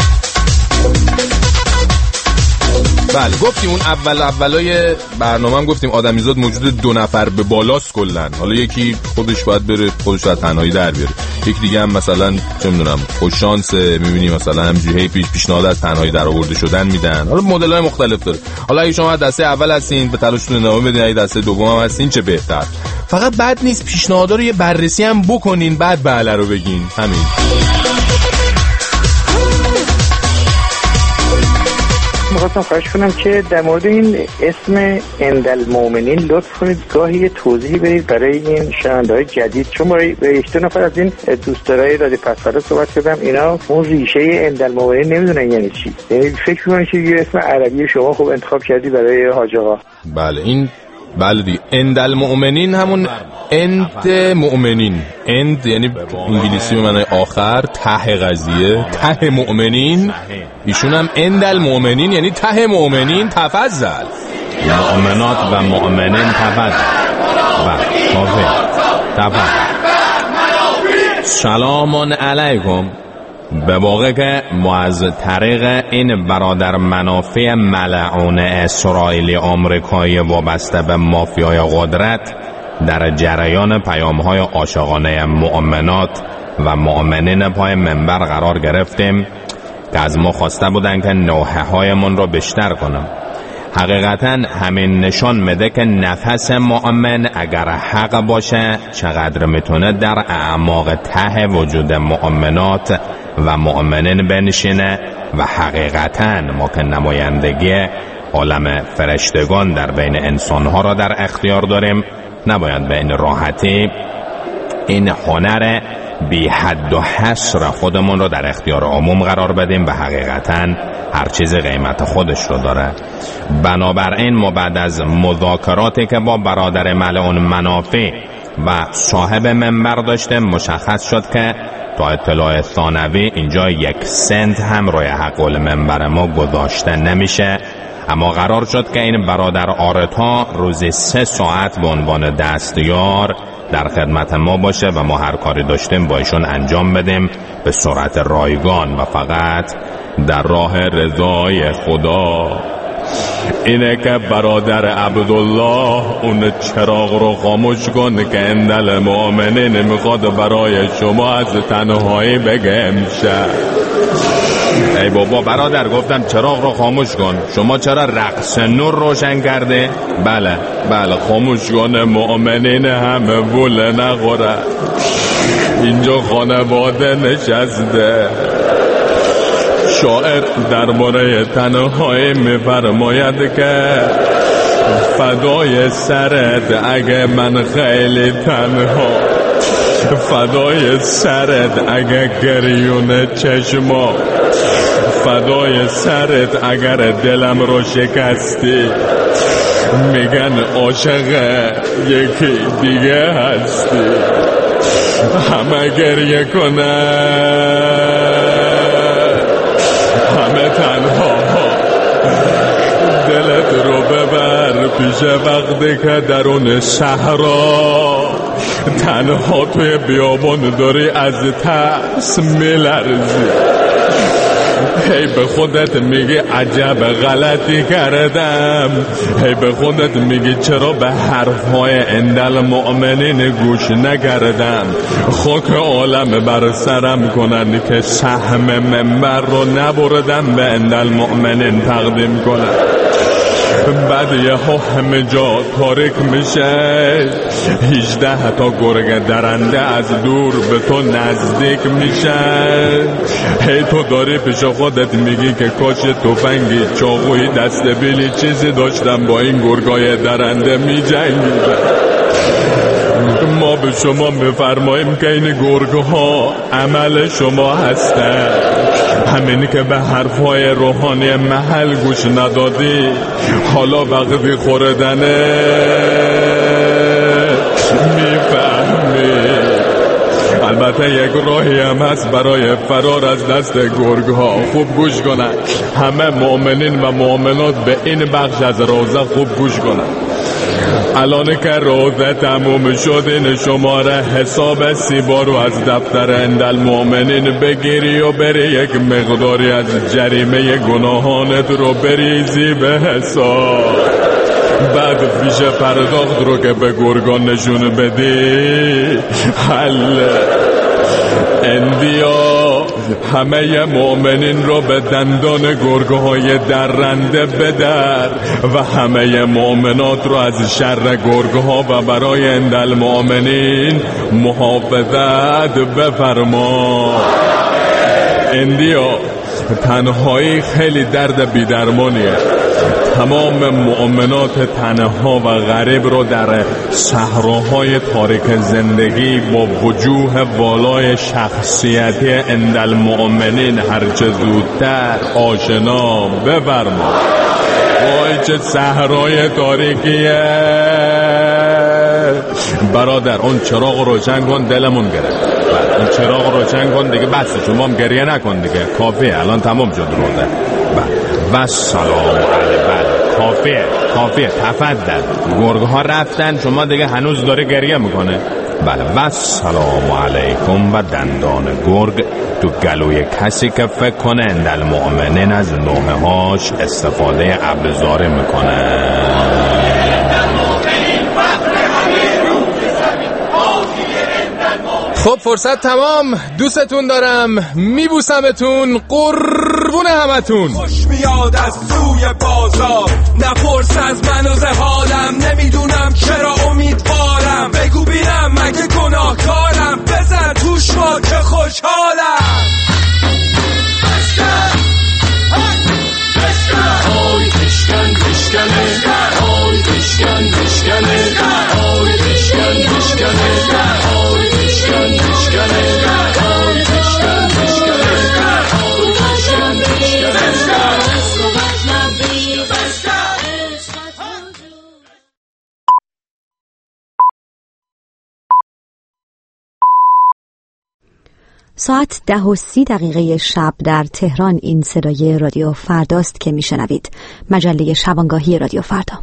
بله گفتیم اون اول اولای برنامه گفتیم آدمیزاد موجود دو نفر به بالاست کلن. حالا یکی خودش باید بره خودش رو تنهایی در بیاره، یکی دیگه هم مثلا چه میدونم خوش شانسه، میبینی مثلا همینجوری پیش پیشنهاد از تنهایی در آورده شدن میدن. حالا مدل‌های مختلف داره. حالا اگه شما دسته اول هستین به تلاشتون ادامه بدین، اگه دسته دوم هم هستین چه بهتر. فقط بد نیست پیشنهادا رو یه بررسی هم بکنین بعد بله رو بگین. همین. میخواستم خواهش کنم که در مورد این اسم اندالمؤمنین لطف کنید گاهی یه توضیحی بدید برای این شنونده‌های جدید، چون برای یک دو نفر از این دوستای رادیو پس‌فردا صحبت کردم، اینا اون ریشه اندالمؤمنین نمیدونن یعنی چی. یعنی فکر می‌کنن که یه اسم عربی شما خوب انتخاب کردی برای حاج آقا. بله این بله دیگه اندالمؤمنین همون اند مؤمنین، اند یعنی انگلیسی به معنی آخر، ته قضیه، ته مؤمنین، ایشون هم اندالمؤمنین یعنی ته مؤمنین. تفضل. مؤمنات و مؤمنین تفضل. بله تفضل. سلام علیکم. به واقع که ما از طریق این برادر منافع ملعون اسرائیلی آمریکایی وابسته به مافیای قدرت در جریان پیام‌های عاشقانه مؤمنات و مؤمنین پای منبر قرار گرفتیم که از ما خواسته بودن که نوحه‌هایمون رو بیشتر کنم. حقیقتا همین نشان میده که نفس مؤمن اگر حق باشه چقدر میتونه در اعماق ته وجود مؤمنات و مؤمنین بنشینه و حقیقتا ما که نمایندگی عالم فرشتگان در بین انسانها را در اختیار داریم، نباید به این راحتی این هنر بی حد و حصر خودمون رو در اختیار عموم قرار بدیم و حقیقتا هر چیز قیمت خودش رو داره. بنابراین ما بعد از مذاکراتی که با برادر ملعون منافع و صاحب منبر داشتیم مشخص شد که تا اطلاع ثانوی اینجا یک سنت هم روی حق المنبر ما گذاشته نمیشه، اما قرار شد که این برادر آرتا روزی سه ساعت به عنوان دستیار در خدمت ما باشه و ما هر کاری داشتیم با ایشون انجام بدیم به سرعت رایگان و فقط در راه رضای خدا. اینه که برادر عبدالله اون چراغ رو خاموش کن که اندل مؤمنین میخواد برای شما از تنهایی بگه امشب. ای بابا برادر گفتم چراغ رو خاموش کن، شما چرا رقص نور روشن کرده؟ بله بله خاموش کن، مؤمنین همه بوله نخوره، اینجا خانواده نشسته. شاعر درباره تنهایی میفرماید که فدای سرت اگه من خیلی تنها، فدای سرت اگه گریون چشما، فدای سرت اگر دلم رو شکستی، میگن عاشق یکی دیگه هستی. همه گریه کنه، همه تنها، دلت رو ببر پیش وقتی که درون صحرا تنها توی بیابان داری از ترس میلرزی. هی به خودت میگی عجب غلطی کردم، هی به خودت میگی چرا به حرفهای اندل مؤمنین گوش نکردم. خاک عالم بر سرم کنن که سهم منبر رو نبردم به اندل مؤمنین تقدیم کنم. بعد یه ها همه جا تاریک میشه، هجده تا گرگ درنده از دور به تو نزدیک میشن. هی تو داری پیش خودت میگی که کاش تفنگی چاقوی دست بیلی چیزی داشتم با این گرگای درنده میجنگیدم. ما به شما میفرماییم که این گرگها عمل شما هستن، همینی که به حرفهای روحانی محل گوش ندادی حالا وقتی خوردنه میفهمی. البته یک راهی هم هست برای فرار از دست گرگها. خوب گوش کنن همه مؤمنین و مؤمنات، به این بخش از روزه خوب گوش کنن. الان که روزه تموم شد این شماره حساب سیبا رو از دفتر اندل مؤمنین بگیری و بری یک مقداری از جریمه گناهانت رو بریزی به حساب. بعد فیش پرداخت رو که به گرگان نشون بدی حل. اندیا همه مؤمنین رو به دندان گرگهای درنده بدر و همه مؤمنات رو از شر گرگها و برای اندل مؤمنین محافظت بفرما. اندیا تنهایی خیلی درد بیدرمانیه. تمام مؤمنات تنها و غریب رو در صحراهای تاریک زندگی با وجوه والای شخصیتی عند المؤمنین هرچه زودتر آشنا بفرما. وای چه صحرای تاریکیه برادر. اون چراغ روشن کن، دلمون گرفت. اون چراغ روشن کن دیگه، بس شما هم گریه نکن دیگه، کافیه الان تمام شد روزه. و سلام علیکم. کافیه کافیه تفضل. گرگ ها رفتن، شما دیگه هنوز داره گریه میکنه. بله و سلام علیکم. و دندان گرگ تو گلوی کسی که فکر کنه اندل مؤمنین از نوحه هاش استفاده ابزاری میکنه. خب فرصت تمام. دوستتون دارم، میبوسمتون، قربون همتون. خوش میاد از توی بازار، نپرس از من و زهالم، نمیدونم چرا امیدوارم، بگو بینم مگه گناهکارم، بزن توش ما که خوشحالم. بشکن بشکن آی بشکن بشکنه، آی بشکن بشکنه، آی بشکن بشکنه، آی بشکن بشکنه، آی بشکن بشکنه، آی بشکن بشکنه. ساعت ده و سی دقیقه شب در تهران این صدای رادیو فرداست که میشنوید. مجله شبانگاهی رادیو فردا.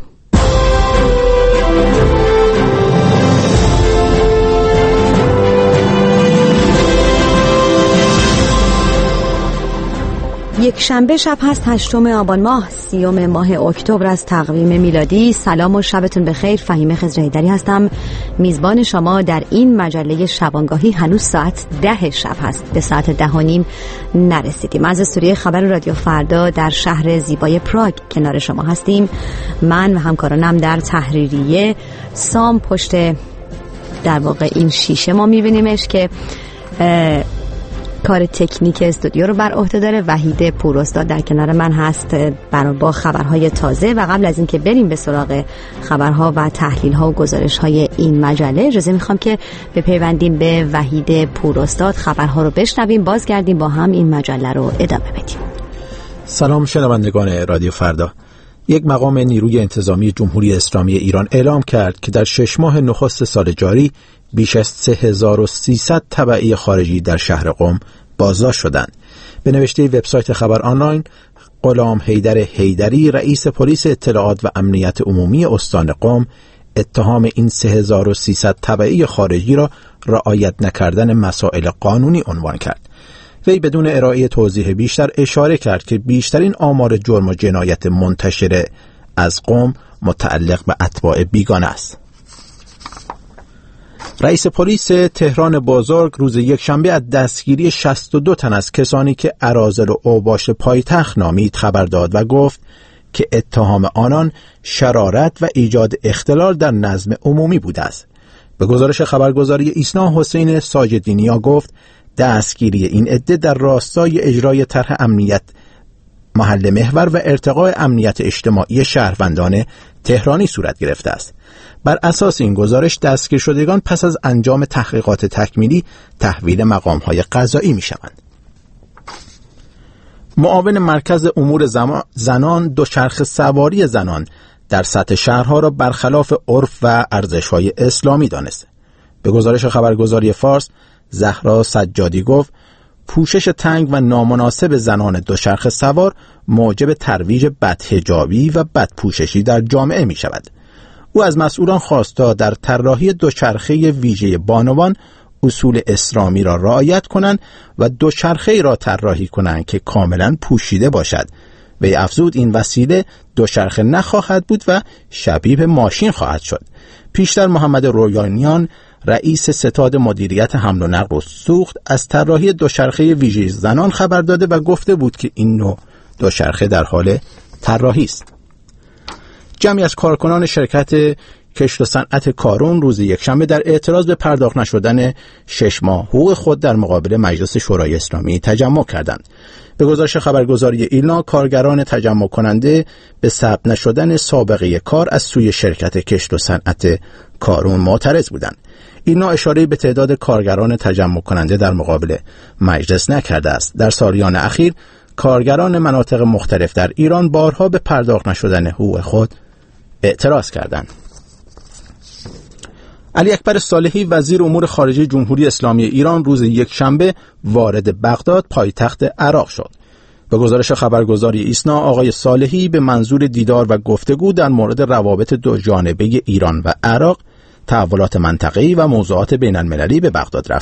یک شنبه شب هست، هشتم آبان ماه، سیوم ماه اکتبر از تقویم میلادی. سلام و شبتون بخیر. فهیمه خضرهیدری هستم، میزبان شما در این مجله شبانگاهی. هنوز ساعت ده شب هست، به ساعت ده و نیم نرسیدیم. از استودیوی خبر رادیو فردا در شهر زیبای پراگ کنار شما هستیم. من و همکارانم در تحریریه سام پشت در واقع این شیشه ما میبینیمش که کار تکنیک استودیو رو بر عهده داره. وحید پوراستاد در کنار من هست برای با خبرهای تازه. و قبل از اینکه بریم به سراغ خبرها و تحلیل‌ها و گزارش‌های این مجله، اجازه میخوام که بپیوندیم به وحید پوراستاد، خبرها رو بشنویم، بازگردیم با هم این مجله رو ادامه بدیم. سلام شنوندگان رادیو فردا. یک مقام نیروی انتظامی جمهوری اسلامی ایران اعلام کرد که در شش ماه نخست سال جاری بیش از سه هزار و سیصد تبعی خارجی در شهر قم بازداشت شدند. به نوشته وبسایت خبر آنلاین، غلام حیدر حیدری رئیس پلیس اطلاعات و امنیت عمومی استان قم اتهام این سه هزار و سیصد تبعی خارجی را رعایت نکردن مسائل قانونی عنوان کرد. وی بدون ارائه توضیح بیشتر اشاره کرد که بیشترین آمار جرم و جنایت منتشر از قم متعلق به اتباع بیگانه است. رئیس پلیس تهران بزرگ روز یکشنبه از دستگیری شصت و دو تن از کسانی که اراذل و اوباش پایتخت نامید خبر داد و گفت که اتهام آنان شرارت و ایجاد اختلال در نظم عمومی بوده است. به گزارش خبرگزاری ایسنا، حسین ساجدینیا گفت دستگیری این عده در راستای اجرای طرح امنیت محل محور و ارتقاء امنیت اجتماعی شهروندان تهرانی صورت گرفته است. بر اساس این گزارش دستگیر شدگان پس از انجام تحقیقات تکمیلی تحویل مقام‌های قضایی می‌شوند. معاون مرکز امور زنان دوچرخه سواری زنان در سطح شهرها را برخلاف عرف و ارزش‌های اسلامی دانسته. به گزارش خبرگزاری فارس، زهرا سجادی گفت پوشش تنگ و نامناسب زنان دوچرخه سوار موجب ترویج بدحجابی و بدپوششی در جامعه می شود. او از مسئولان خواست تا در طراحی دوچرخه ویژه بانوان اصول اسلامی را رعایت کنند و دوچرخه را طراحی کنند که کاملا پوشیده باشد. وی افزود این وسیله دوچرخه نخواهد بود و شبیه به ماشین خواهد شد. پیشتر محمد رویانیان رئیس ستاد مدیریت حمل و نقل و سوخت از طراحی دوچرخه ویژه زنان خبر داده و گفته بود که این نوع دوچرخه در حال طراحی است. جمعی از کارکنان شرکت کشت و صنعت کارون روز یکشنبه در اعتراض به پرداخت نشدن شش ماه حقوق خود در مقابل مجلس شورای اسلامی تجمع کردند. به گزارش خبرگزاری ایلنا، کارگران تجمع کننده به ثبت نشدن سابقه کار از سوی شرکت کشت و صنعت کارون معترض بودند. ایلنا اشاره به تعداد کارگران تجمع کننده در مقابل مجلس نکرده است. در سالیان اخیر کارگران مناطق مختلف در ایران بارها به پرداخت نشدن حقوق خود اعتراض کردند. علی اکبر صالحی وزیر امور خارجه جمهوری اسلامی ایران روز یکشنبه وارد بغداد پایتخت عراق شد. به گزارش خبرگزاری ایسنا، آقای صالحی به منظور دیدار و گفتگو در مورد روابط دو جانبه ایران و عراق، تحولات منطقه‌ای و موضوعات بین‌المللی به بغداد رفت.